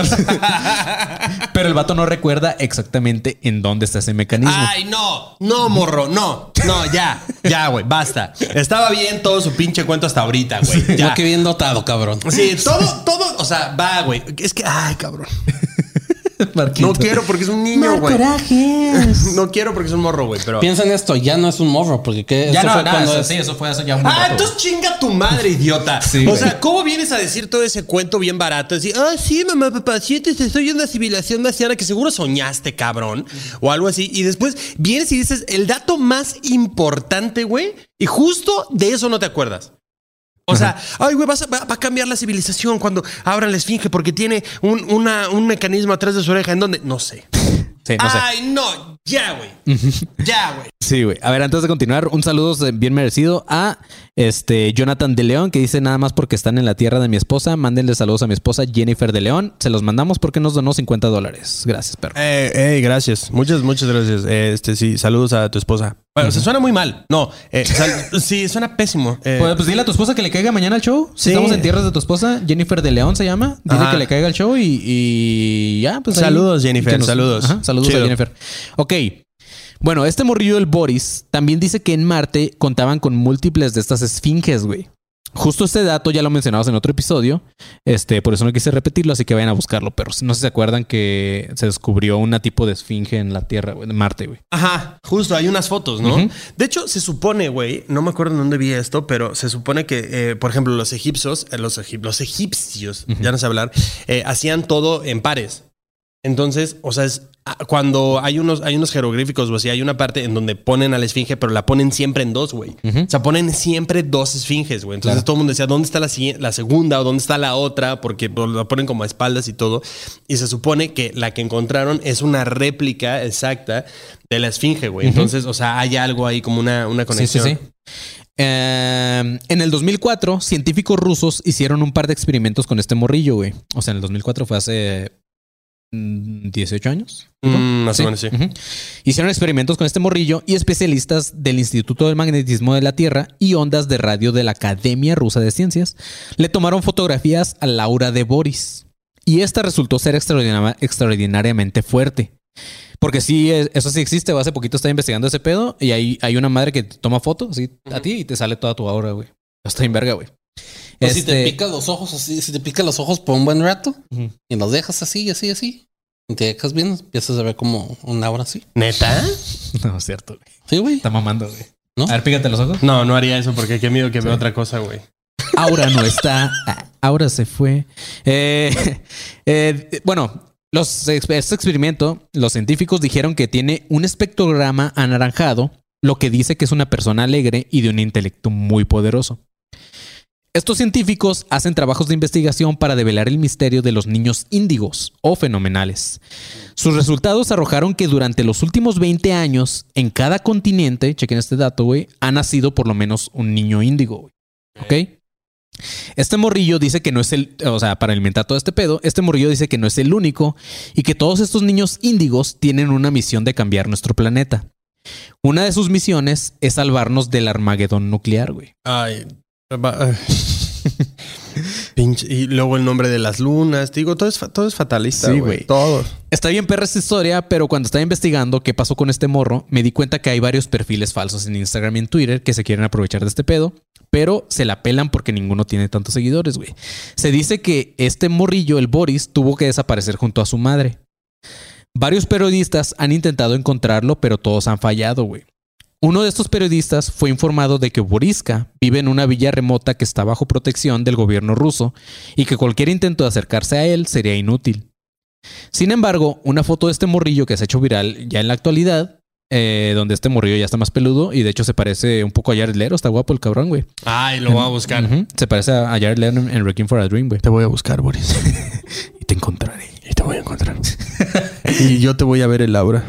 Pero el vato no recuerda exactamente en dónde está ese mecanismo. Ay, no, morro, no, ya, güey, basta. Estaba bien todo su pinche cuento hasta ahorita, güey. Ya que bien dotado, cabrón. Sí, todo, o sea, va, güey. Es que, ay, cabrón. Marquito. No quiero porque es un niño, güey. No quiero porque es un morro, güey. Pero piensa en esto, ya no es un morro, porque ¿qué? Ya eso fue hace ya un rato. Entonces chinga tu madre, idiota. Sí, o sea, ¿cómo vienes a decir todo ese cuento bien barato? Decir, sí, mamá, papá, siéntese, soy una civilización marciana que seguro soñaste, cabrón. O algo así. Y después vienes y dices el dato más importante, güey. Y justo de eso no te acuerdas. O sea, ay, güey, va a cambiar la civilización cuando abran la esfinge porque tiene un mecanismo atrás de su oreja. ¿En dónde? No sé. Sí, no sé. Ay, no. Ya, güey. Ya, güey. Sí, güey. A ver, antes de continuar, un saludo bien merecido a Jonathan de León, que dice nada más porque están en la tierra de mi esposa. Mándenle saludos a mi esposa Jennifer de León. Se los mandamos porque nos donó $50. Gracias, perro. Gracias. Muchas gracias. Sí, saludos a tu esposa. Bueno, se suena muy mal. No, sí, suena pésimo. Pues dile a tu esposa que le caiga mañana al show. Si estamos en tierras de tu esposa, Jennifer de León se llama. Dile que le caiga al show y ya. Pues saludos, Jennifer. Saludos. Saludos a Jennifer. Ok. Bueno, este morrillo del Boris también dice que en Marte contaban con múltiples de estas esfinges, güey. Justo este dato ya lo mencionamos en otro episodio. Por eso no quise repetirlo, así que vayan a buscarlo. Pero no sé si se acuerdan que se descubrió una tipo de esfinge en la Tierra, güey, en Marte, güey. Ajá, justo, hay unas fotos, ¿no? De hecho, se supone, güey, no me acuerdo en dónde vi esto, pero se supone que, por ejemplo, los egipcios, ya no sé hablar, hacían todo en pares. Entonces, o sea, cuando hay unos jeroglíficos o así, hay una parte en donde ponen a la esfinge, pero la ponen siempre en dos, güey. O sea, ponen siempre dos esfinges, güey. Entonces todo el mundo decía, ¿dónde está la segunda o dónde está la otra? Porque la ponen como a espaldas y todo. Y se supone que la que encontraron es una réplica exacta de la esfinge, güey. Entonces, o sea, hay algo ahí como una conexión. Sí. En el 2004, científicos rusos hicieron un par de experimentos con este morrillo, güey. O sea, en el 2004 fue hace 18 años. Más o menos, sí. Hicieron experimentos con este morrillo y especialistas del Instituto del Magnetismo de la Tierra y Ondas de Radio de la Academia Rusa de Ciencias le tomaron fotografías a la aura de Boris. Y esta resultó ser extraordinariamente fuerte. Porque sí, eso sí existe. Hace poquito estaba investigando ese pedo y hay una madre que te toma fotos así a ti y te sale toda tu aura, güey. Está en verga, güey. Si te picas los ojos así, si te picas los ojos por un buen rato y los dejas así, y te dejas bien, empiezas a ver como una aura así. ¿Neta? No, es cierto, güey. Sí, güey. Está mamando, güey. ¿No? A ver, pícate los ojos. No haría eso porque qué miedo que vea otra cosa, güey. Aura no está. Aura se fue. Bueno, este experimento, los científicos dijeron que tiene un espectrograma anaranjado, lo que dice que es una persona alegre y de un intelecto muy poderoso. Estos científicos hacen trabajos de investigación para develar el misterio de los niños índigos o fenomenales. Sus resultados arrojaron que durante los últimos 20 años, en cada continente, chequen este dato, güey, ha nacido por lo menos un niño índigo, güey. ¿Ok? Este morrillo dice que no es para alimentar todo este pedo, este morrillo dice que no es el único y que todos estos niños índigos tienen una misión de cambiar nuestro planeta. Una de sus misiones es salvarnos del Armagedón nuclear, güey. Ay... Pinche, y luego el nombre de las lunas. Digo, todo es fatalista, sí, güey. Todo. Está bien perra esta historia, pero cuando estaba investigando qué pasó con este morro, me di cuenta que hay varios perfiles falsos en Instagram y en Twitter que se quieren aprovechar de este pedo, pero se la pelan porque ninguno tiene tantos seguidores, güey. Se dice que este morrillo, el Boris, tuvo que desaparecer junto a su madre. Varios periodistas han intentado encontrarlo, pero todos han fallado, güey. Uno de estos periodistas fue informado de que Boriska vive en una villa remota que está bajo protección del gobierno ruso y que cualquier intento de acercarse a él sería inútil. Sin embargo, una foto de este morrillo que se ha hecho viral ya en la actualidad donde este morrillo ya está más peludo y de hecho se parece un poco a Jared Leto. Está guapo el cabrón, güey. Ay, lo voy a buscar. Se parece a Jared Leto en Requiem for a Dream, güey. Te voy a buscar, Boris. Y te encontraré. Y te voy a encontrar. Y yo te voy a ver el aura.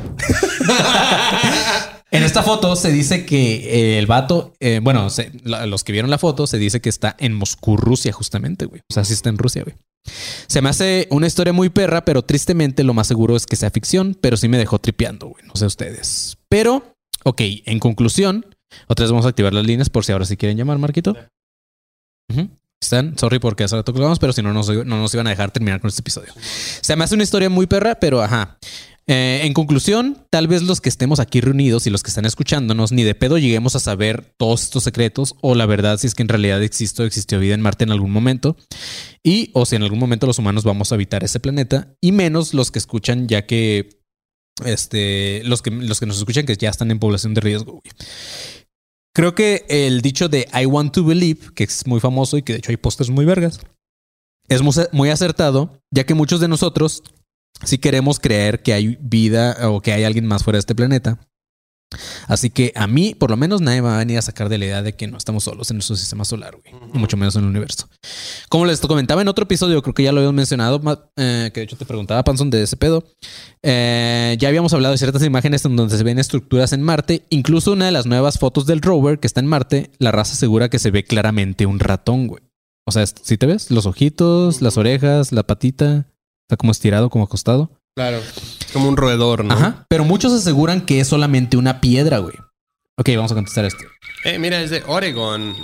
En esta foto se dice que el vato, los que vieron la foto, se dice que está en Moscú, Rusia, justamente, güey. O sea, sí está en Rusia, güey. Se me hace una historia muy perra, pero tristemente lo más seguro es que sea ficción, pero sí me dejó tripeando, güey. No sé ustedes. Pero, ok, en conclusión, otra vez vamos a activar las líneas por si ahora sí quieren llamar, Marquito. Están, sorry porque hace rato que lo vamos, pero si no, no nos iban a dejar terminar con este episodio. Se me hace una historia muy perra, pero ajá. En conclusión, tal vez los que estemos aquí reunidos y los que están escuchándonos ni de pedo lleguemos a saber todos estos secretos o la verdad si es que en realidad existió vida en Marte en algún momento o si en algún momento los humanos vamos a habitar ese planeta y menos los que escuchan ya que los que nos escuchan que ya están en población de riesgo, güey. Creo que el dicho de I want to believe, que es muy famoso y que de hecho hay pósters muy vergas, es muy acertado, ya que muchos de nosotros si queremos creer que hay vida o que hay alguien más fuera de este planeta. Así que a mí, por lo menos, nadie me va a venir a sacar de la idea de que no estamos solos en nuestro sistema solar, güey. Y mucho menos en el universo. Como les comentaba en otro episodio, creo que ya lo habíamos mencionado, que de hecho te preguntaba, Panzón, de ese pedo. Ya habíamos hablado de ciertas imágenes en donde se ven estructuras en Marte. Incluso una de las nuevas fotos del rover que está en Marte, la raza asegura que se ve claramente un ratón, güey. O sea, ¿sí te ves? Los ojitos, las orejas, la patita. Está como estirado, como acostado. Claro. Como un roedor, ¿no? Ajá. Pero muchos aseguran que es solamente una piedra, güey. Ok, vamos a contestar esto. Mira, es de Oregon.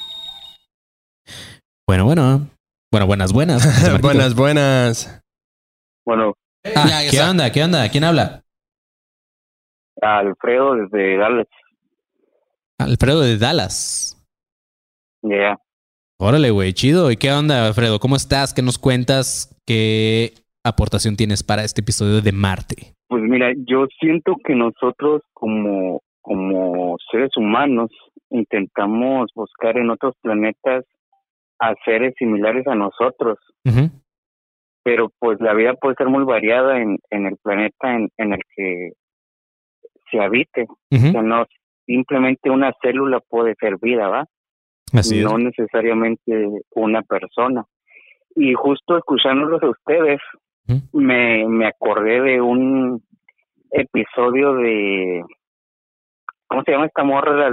Bueno. Buenas. buenas. Bueno. ¿Qué onda? ¿Quién habla? Alfredo desde Dallas. Alfredo de Dallas. Yeah. Órale, güey, chido. ¿Y qué onda, Alfredo? ¿Cómo estás? ¿Qué nos cuentas? ¿Qué aportación tienes para este episodio de Marte? Pues mira, yo siento que nosotros como seres humanos intentamos buscar en otros planetas a seres similares a nosotros. Pero pues la vida puede ser muy variada en el planeta en el que se habite. O sea, no simplemente una célula puede ser vida, ¿va? Así no es. Necesariamente una persona. Y justo escuchándolos a ustedes, me acordé de un episodio de... ¿Cómo se llama esta morra?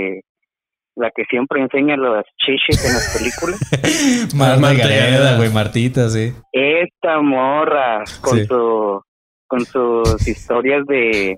La que siempre enseña las chichis en las películas. Margareda, güey, Martita, sí. Esta morra con sus historias de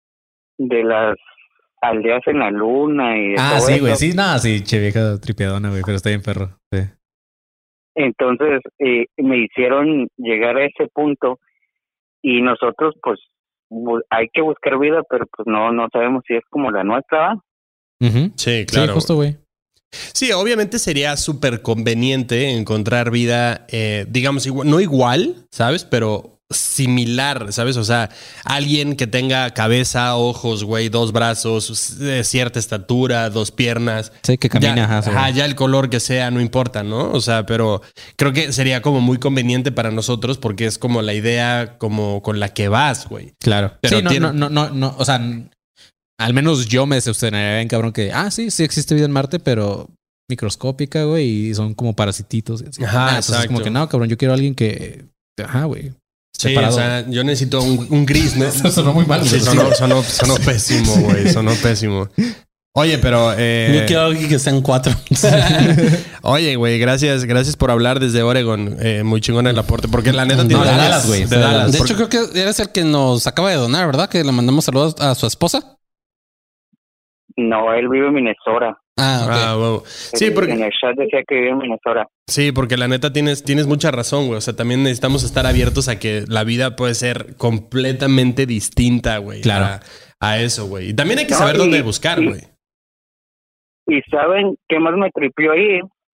las aldeas en la luna y todo sí, güey, sí, nada, sí, che vieja tripiadona, güey, pero está bien perro, sí. Entonces me hicieron llegar a ese punto y nosotros pues hay que buscar vida, pero pues no sabemos si es como la nuestra. Sí, claro. Sí, justo, güey. Sí, obviamente sería súper conveniente encontrar vida, digamos, no igual, ¿sabes? Pero similar, ¿sabes? O sea, alguien que tenga cabeza, ojos, güey, 2 brazos, cierta estatura, 2 piernas. Sí, que camina. Ya el color que sea, no importa, ¿no? O sea, pero creo que sería como muy conveniente para nosotros porque es como la idea como con la que vas, güey. Claro. Pero sí, no, o sea, al menos yo me decepcionaría bien, cabrón, que, sí existe vida en Marte, pero microscópica, güey, y son como parasititos. Ajá, entonces es como que, no, cabrón, yo quiero a alguien que, güey. Sí, separado. O sea, yo necesito un gris, ¿no? Eso sonó muy mal. Sí, sonó pésimo, güey. Sonó pésimo. Oye, pero... Yo quiero alguien que sean 4. Oye, güey, gracias por hablar desde Oregon. Muy chingón el aporte. Porque la neta tiene... de Dallas, güey. De Dallas. De hecho, creo que eres el que nos acaba de donar, ¿verdad? Que le mandamos saludos a su esposa. No, él vive en Minnesota. Ok. Wow. Sí, porque... En el chat decía que vive en Minnesota. Sí, porque la neta tienes mucha razón, güey. O sea, también necesitamos estar abiertos a que la vida puede ser completamente distinta, güey. Claro. A eso, güey. Y también hay que saber dónde buscar, güey. Y ¿saben qué más me tripió ahí?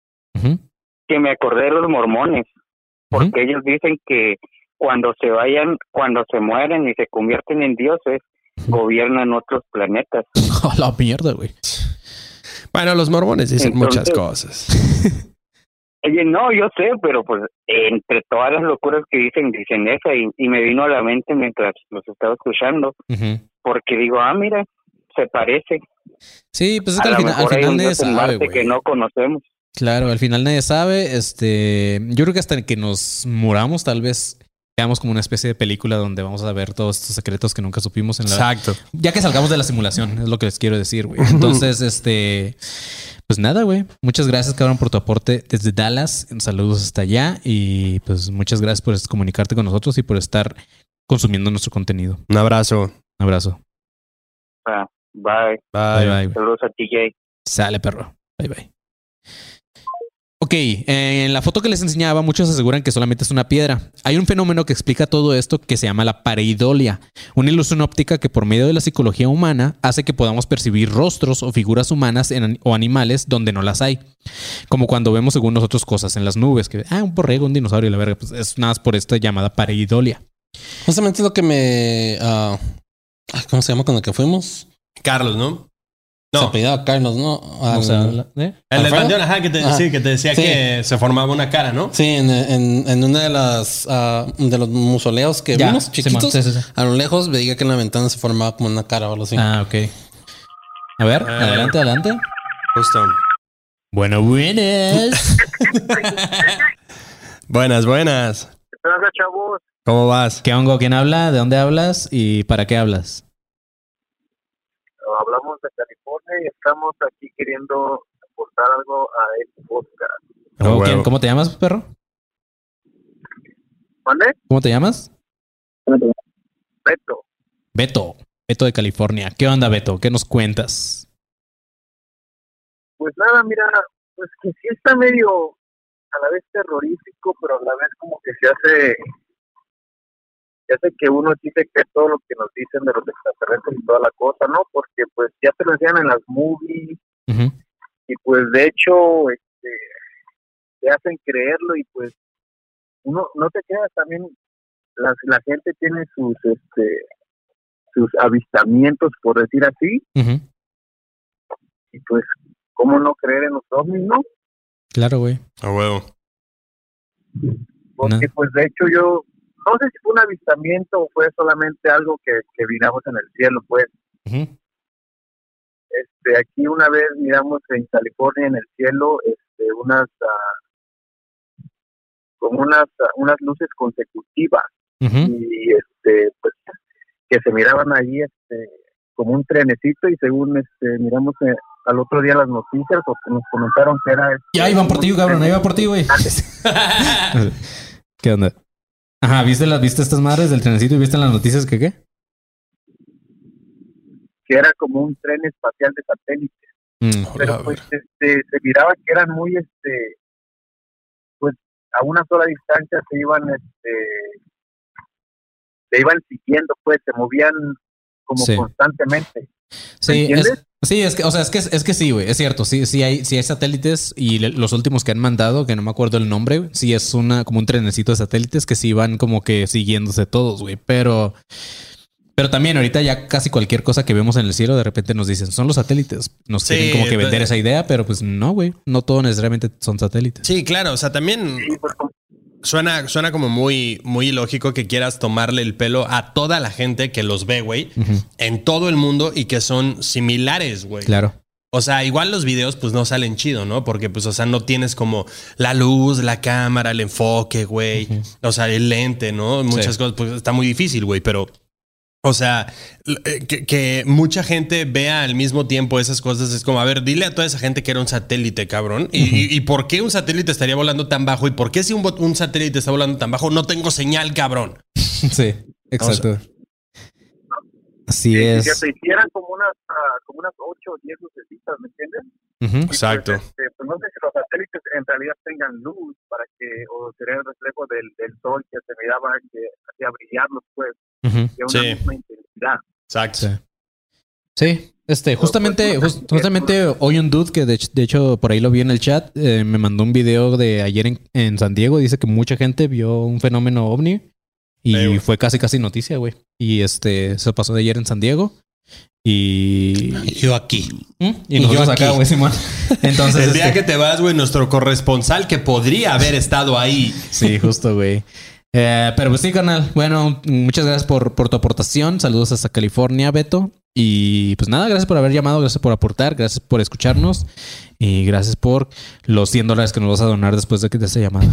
Que me acordé de los mormones. Porque ellos dicen que cuando se mueren y se convierten en dioses, gobiernan otros planetas. La mierda, güey. Bueno, los mormones dicen muchas cosas. Oye, no, yo sé, pero pues entre todas las locuras que dicen esa y me vino a la mente mientras los estaba escuchando, porque digo, mira, se parece. Sí, pues es que al final nadie sabe, güey. Que no conocemos. Claro, al final nadie sabe. Yo creo que hasta que nos muramos, tal vez veamos como una especie de película donde vamos a ver todos estos secretos que nunca supimos en la... Exacto. Ya que salgamos de la simulación, es lo que les quiero decir, güey. Entonces, pues nada, güey. Muchas gracias, cabrón, por tu aporte desde Dallas. Saludos hasta allá. Y pues muchas gracias por comunicarte con nosotros y por estar consumiendo nuestro contenido. Un abrazo. Un abrazo. Bye. Bye. Saludos a TJ. Sale, perro. Bye. Ok, en la foto que les enseñaba, muchos aseguran que solamente es una piedra. Hay un fenómeno que explica todo esto que se llama la pareidolia, una ilusión óptica que por medio de la psicología humana hace que podamos percibir rostros o figuras humanas o animales donde no las hay. Como cuando vemos según nosotros cosas en las nubes, que un borrego, un dinosaurio y la verga, pues es nada más por esta llamada pareidolia. Justamente es lo que me... ¿cómo se llama con el que fuimos? Carlos, ¿no? Se apellidaba Carlos, ¿no? El del panteón, que te decía que se formaba una cara, ¿no? Sí, en una de las de los mausoleos que vimos, chiquitos, sí. A lo lejos veía que en la ventana se formaba como una cara o algo así. Ok. A ver, adelante. Justo. Buenas. Buenas. ¿Qué pasa, chavos? ¿Cómo vas? ¿Qué hongo? ¿Quién habla? ¿De dónde hablas? ¿Y para qué hablas? Hablamos de California y estamos aquí queriendo aportar algo a este podcast. ¿Cómo te llamas, perro? ¿Vale? ¿Cómo te llamas? Beto de California. ¿Qué onda, Beto? ¿Qué nos cuentas? Pues nada, mira, pues que sí está medio a la vez terrorífico, pero a la vez como que se hace que uno sí se cree todo lo que nos dicen de los extraterrestres y toda la cosa, ¿no? Porque pues ya te lo decían en las movies, y pues de hecho te hacen creerlo y pues uno no te creas, también la gente tiene sus avistamientos, por decir así, y pues ¿cómo no creer en los ovnis, no? Claro, güey. A huevo. Porque pues de hecho yo no sé si fue un avistamiento o fue solamente algo que miramos en el cielo, pues. Aquí una vez miramos en California en el cielo unas luces consecutivas y pues que se miraban ahí como un trenecito, y según miramos al otro día las noticias, o que nos comentaron que era ya iban por ti, cabrón, ahí va por ti, güey. ¿Qué onda? Ajá, ¿viste estas madres del trenecito y viste en las noticias que qué? Que era como un tren espacial de satélites. Pero pues se miraba que eran muy pues a una sola distancia se iban siguiendo, pues se movían como constantemente. Sí, es que sí, güey, es cierto, sí hay satélites, y los últimos que han mandado, que no me acuerdo el nombre, güey, sí es como un trenecito de satélites que sí van como que siguiéndose todos, güey, pero también ahorita ya casi cualquier cosa que vemos en el cielo de repente nos dicen, son los satélites, nos quieren como que vender esa idea, pero pues no, güey, no todo necesariamente son satélites. Sí, claro, o sea, también suena como muy, muy ilógico que quieras tomarle el pelo a toda la gente que los ve, güey, en todo el mundo, y que son similares, güey. Claro. O sea, igual los videos pues no salen chido, ¿no? Porque pues, o sea, no tienes como la luz, la cámara, el enfoque, güey. O sea, el lente, ¿no? Muchas cosas, pues está muy difícil, güey, pero... O sea, que mucha gente vea al mismo tiempo esas cosas es como, a ver, dile a toda esa gente que era un satélite, cabrón. ¿Y por qué un satélite estaría volando tan bajo? ¿Y por qué si un satélite está volando tan bajo no tengo señal, cabrón? Sí, exacto. O sea, así es. Se hicieran como unas 8 o 10 lucecitas, ¿me entiendes? Exacto. Pues no sé si los satélites en realidad tengan luz o sería el reflejo del sol que se miraba, que hacía brillarlos, pues. De una misma intensidad. Exacto. Sí. Justamente hoy un dude que de hecho por ahí lo vi en el chat, me mandó un video de ayer en San Diego. Dice que mucha gente vio un fenómeno ovni y fue casi noticia, güey. Y se pasó de ayer en San Diego. Y yo aquí. Y nosotros acá, güey, Simón. Entonces, el día que te vas, güey, nuestro corresponsal que podría haber estado ahí. Sí, justo, güey. Pero pues sí, carnal. Bueno, muchas gracias por tu aportación. Saludos hasta California, Beto. Y pues nada, gracias por haber llamado, gracias por aportar, gracias por escucharnos y gracias por los $100 que nos vas a donar después de esa llamada.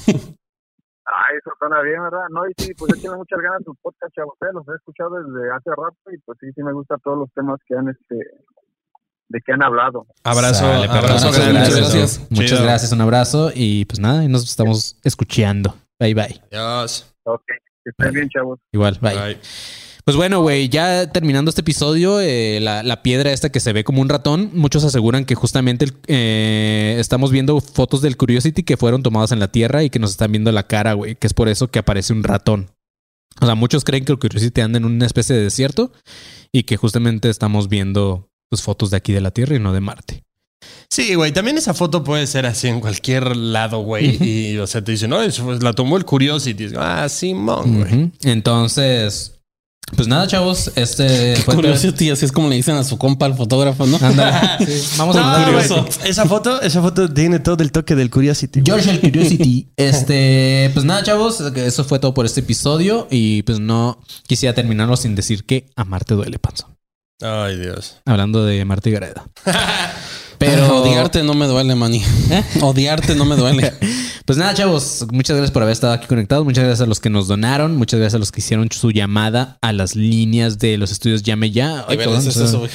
Eso suena bien, ¿verdad? No, y sí, pues tiene muchas ganas tu podcast, chavos. Los he escuchado desde hace rato y pues sí me gustan todos los temas que han de que han hablado. Abrazo, Sale, abrazo, muchas gracias. Muchas gracias, un abrazo y pues nada, nos estamos escuchando. Bye, bye. Adiós. Ok, que estén bien, chavos. Igual, bye. Pues bueno, güey, ya terminando este episodio, la piedra esta que se ve como un ratón, muchos aseguran que justamente estamos viendo fotos del Curiosity que fueron tomadas en la Tierra y que nos están viendo la cara, güey, que es por eso que aparece un ratón. O sea, muchos creen que el Curiosity anda en una especie de desierto y que justamente estamos viendo pues, fotos de aquí de la Tierra y no de Marte. Sí, güey, también esa foto puede ser así en cualquier lado, güey. Y, o sea, te dicen, no, eso pues, la tomó el Curiosity. Simón, güey. Entonces... Pues nada, chavos, fue Curiosity, así es como le dicen a su compa al fotógrafo, ¿no? Ándale. Sí. Vamos a mandar curioso. Esa foto tiene todo el toque del Curiosity. George el Curiosity. Pues nada, chavos, eso fue todo por este episodio y pues no quisiera terminarlo sin decir que a Marte duele, panzón. Ay, Dios. Hablando de Marta y Gareda. Pero odiarte no me duele, maní. Odiarte no me duele. Pues nada, chavos, muchas gracias por haber estado aquí conectados. Muchas gracias a los que nos donaron. Muchas gracias a los que hicieron su llamada a las líneas de los estudios Llame Ya. Ay, perdón,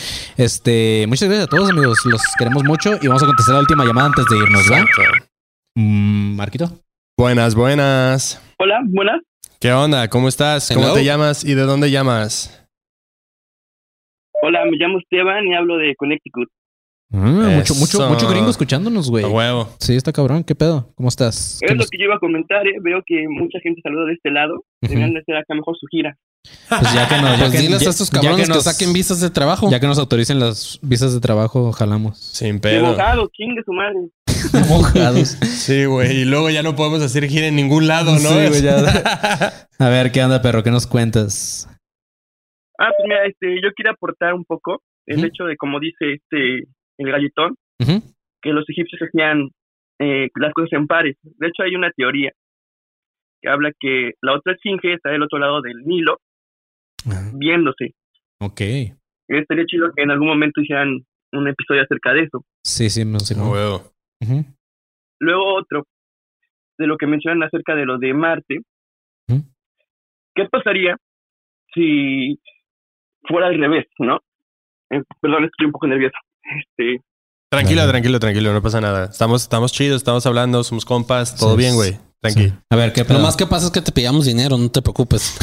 muchas gracias a todos, amigos. Los queremos mucho y vamos a contestar la última llamada antes de irnos, ¿va? Marquito. Buenas. Hola, buenas. ¿Qué onda? ¿Cómo estás? ¿Cómo te llamas y de dónde llamas? Hola, me llamo Esteban y hablo de Connecticut. Mucho gringo escuchándonos, güey. A huevo. Sí, está cabrón. ¿Qué pedo? ¿Cómo estás? Es lo que yo iba a comentar, Veo que mucha gente saluda de este lado. Deberían de hacer acá mejor su gira. Pues ya que nos... diles a estos cabrones que saquen visas de trabajo. Ya que nos autoricen las visas de trabajo, jalamos. Sin pedo. De abogado, chingue su madre. Abogados. Sí, güey. Y luego ya no podemos hacer gira en ningún lado, ¿no? Sí, güey, ya. A ver, ¿qué onda, perro? ¿Qué nos cuentas? Pues mira, yo quiero aportar un poco el hecho de, como dice el galletón, que los egipcios hacían las cosas en pares. De hecho, hay una teoría que habla que la otra esfinge está del otro lado del Nilo, viéndose. Ok. Estaría chido que en algún momento hicieran un episodio acerca de eso. Sí, me sé. Huevo. Luego otro, de lo que mencionan acerca de lo de Marte. ¿Qué pasaría si fuera al revés, no? Perdón, estoy un poco nervioso. Tranquilo, no pasa nada. Estamos chidos, estamos hablando, somos compas, todo bien, güey. Tranquilo. Sí. A ver, ¿qué pedo? Lo más que pasa es que te pillamos dinero, no te preocupes.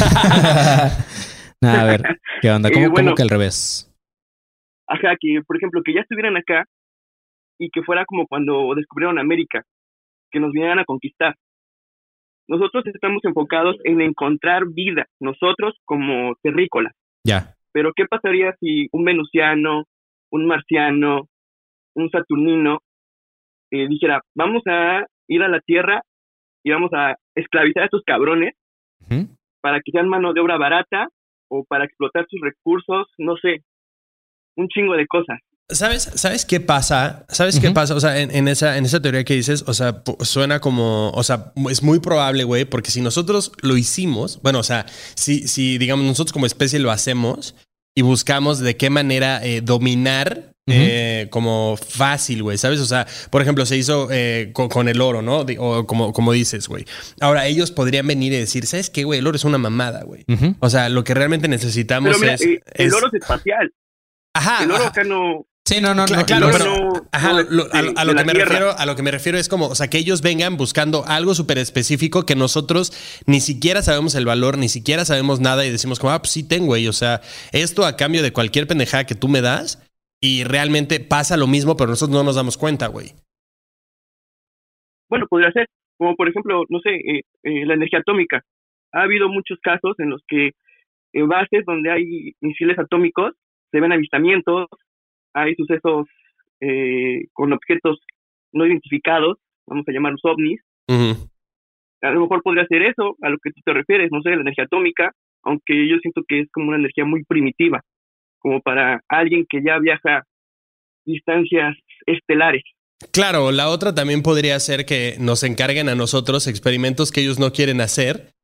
A ver, ¿qué onda? ¿Cómo que al revés? Ajá, que por ejemplo, que ya estuvieran acá y que fuera como cuando descubrieron América, que nos vinieran a conquistar. Nosotros estamos enfocados en encontrar vida, nosotros como terrícolas. Ya. Pero ¿qué pasaría si un venusiano, un marciano, un saturnino dijera, vamos a ir a la Tierra y vamos a esclavizar a estos cabrones para que sean mano de obra barata o para explotar sus recursos, no sé, un chingo de cosas? ¿Sabes qué pasa? ¿Qué pasa? O sea, en esa teoría que dices, o sea, suena como, o sea, es muy probable, güey, porque si nosotros lo hicimos, bueno, o sea, si digamos nosotros como especie lo hacemos y buscamos de qué manera dominar como fácil, güey, ¿sabes? O sea, por ejemplo, se hizo con el oro, ¿no? O como dices, güey. Ahora, ellos podrían venir y decir, ¿sabes qué, güey? El oro es una mamada, güey. O sea, lo que realmente necesitamos. Pero mira, el oro es espacial. Ajá. El oro acá no... Sí, no. Claro, pero a lo que me refiero es como, o sea, que ellos vengan buscando algo súper específico que nosotros ni siquiera sabemos el valor, ni siquiera sabemos nada y decimos como, pues sí tengo, güey. O sea, esto a cambio de cualquier pendejada que tú me das y realmente pasa lo mismo, pero nosotros no nos damos cuenta, güey. Bueno, podría ser, como por ejemplo, no sé, la energía atómica. Ha habido muchos casos en los que bases donde hay misiles atómicos se ven avistamientos, hay sucesos con objetos no identificados, vamos a llamarlos ovnis. A lo mejor podría ser eso, a lo que tú te refieres, no sé, la energía atómica, aunque yo siento que es como una energía muy primitiva, como para alguien que ya viaja distancias estelares. Claro, la otra también podría ser que nos encarguen a nosotros experimentos que ellos no quieren hacer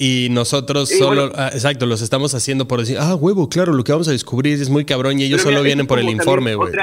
Y nosotros solo, exacto, los estamos haciendo por decir, huevo, claro, lo que vamos a descubrir es muy cabrón y ellos solo vienen por el informe, güey.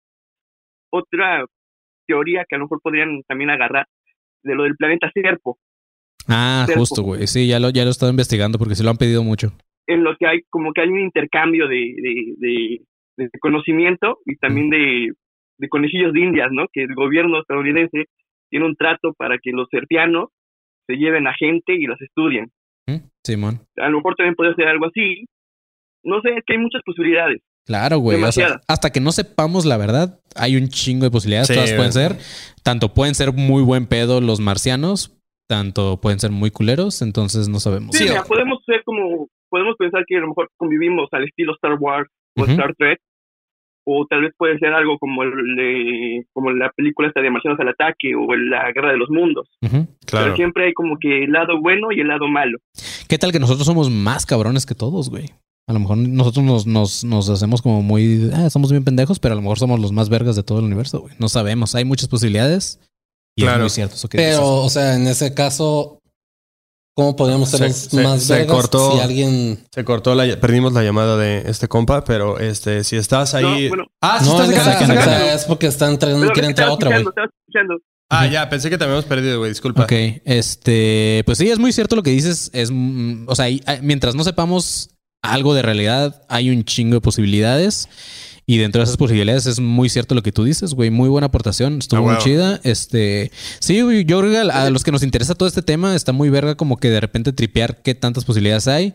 Otra teoría que a lo mejor podrían también agarrar de lo del planeta Serpo. Serpo. Justo, güey. Sí, ya lo he estado investigando porque se lo han pedido mucho. En lo que hay como que hay un intercambio de conocimiento y también de conejillos de indias, ¿no? Que el gobierno estadounidense tiene un trato para que los serpianos se lleven a gente y los estudien. Simón. A lo mejor también puede ser algo así. No sé, es que hay muchas posibilidades. Claro, güey. O sea, hasta que no sepamos la verdad, hay un chingo de posibilidades. Sí, todas pueden ser. Tanto pueden ser muy buen pedo los marcianos, tanto pueden ser muy culeros, entonces no sabemos. Sí, mira, podemos pensar que a lo mejor convivimos al estilo Star Wars o Star Trek, o tal vez puede ser algo como como la película esta de Marcianos al Ataque o la Guerra de los Mundos. Claro. Pero siempre hay como que el lado bueno y el lado malo. ¿Qué tal que nosotros somos más cabrones que todos, güey? A lo mejor nosotros nos hacemos como muy... somos bien pendejos, pero a lo mejor somos los más vergas de todo el universo, güey. No sabemos. Hay muchas posibilidades. Y es muy cierto eso que dices. Pero, o sea, en ese caso, ¿cómo podríamos ser los más vergas si alguien... Se cortó, perdimos la llamada de este compa, pero si estás ahí... No, bueno. Es porque quieren entrar otra, güey. Ya, pensé que te habíamos perdido, güey, disculpa. Ok, pues sí, es muy cierto lo que dices. O sea, mientras no sepamos algo de realidad, hay un chingo de posibilidades. Y dentro de esas posibilidades es muy cierto lo que tú dices, güey. Muy buena aportación. Estuvo muy chida. Sí, güey, yo creo que a los que nos interesa todo este tema está muy verga como que de repente tripear qué tantas posibilidades hay.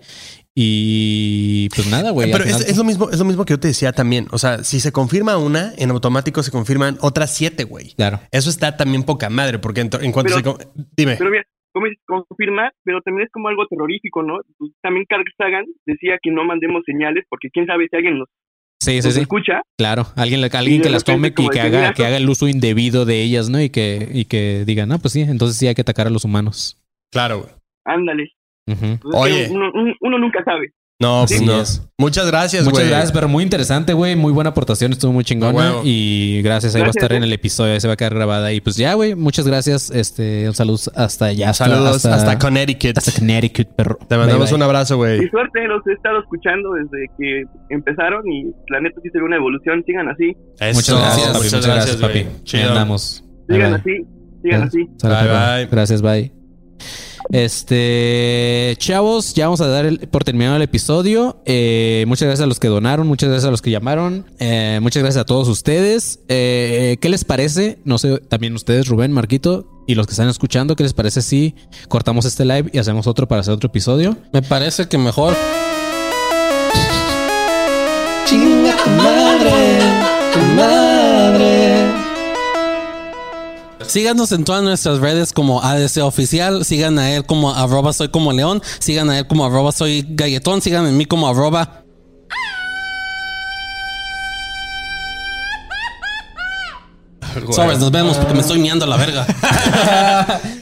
Y pues nada, güey. Pero es lo mismo que yo te decía también. O sea, si se confirma una, en automático se confirman otras 7, güey. Claro. Eso está también poca madre, porque en cuanto dime. Pero mira, como dices, confirmar, pero también es como algo terrorífico, ¿no? Pues también Carl Sagan decía que no mandemos señales porque quién sabe si alguien nos escucha. Claro, alguien que las tome y que haga el uso indebido de ellas, ¿no? Y que diga, no, pues sí, entonces sí hay que atacar a los humanos. Claro, güey. Ándale. Uh-huh. Oye. Uno nunca sabe. No, pues no. Muchas gracias, güey. Muchas gracias, pero muy interesante, güey. Muy buena aportación, estuvo muy chingona. Y gracias, ahí va a estar en el episodio, ahí se va a quedar grabada. Y pues ya, güey, muchas gracias. Un saludo hasta allá. Saludos hasta Connecticut. Hasta Connecticut, perro. Te mandamos un abrazo, güey. Y suerte, los he estado escuchando desde que empezaron y la neta sí se ve una evolución. Sigan así. Muchas gracias, papi. Chido. Andamos. Sigan así. Bye. Gracias, bye. Chavos, ya vamos a dar por terminado el episodio. Muchas gracias a los que donaron, muchas gracias a los que llamaron, muchas gracias a todos ustedes. ¿Qué les parece? No sé, también ustedes, Rubén, Marquito y los que están escuchando, ¿qué les parece si cortamos este live y hacemos otro para hacer otro episodio? Me parece que mejor. Chinga tu madre. Síganos en todas nuestras redes como ADC Oficial. Sigan a él como @soycomoleón. Sigan a él como @soygalletón. Sigan en mí como Sobres, nos vemos porque me estoy miando a la verga.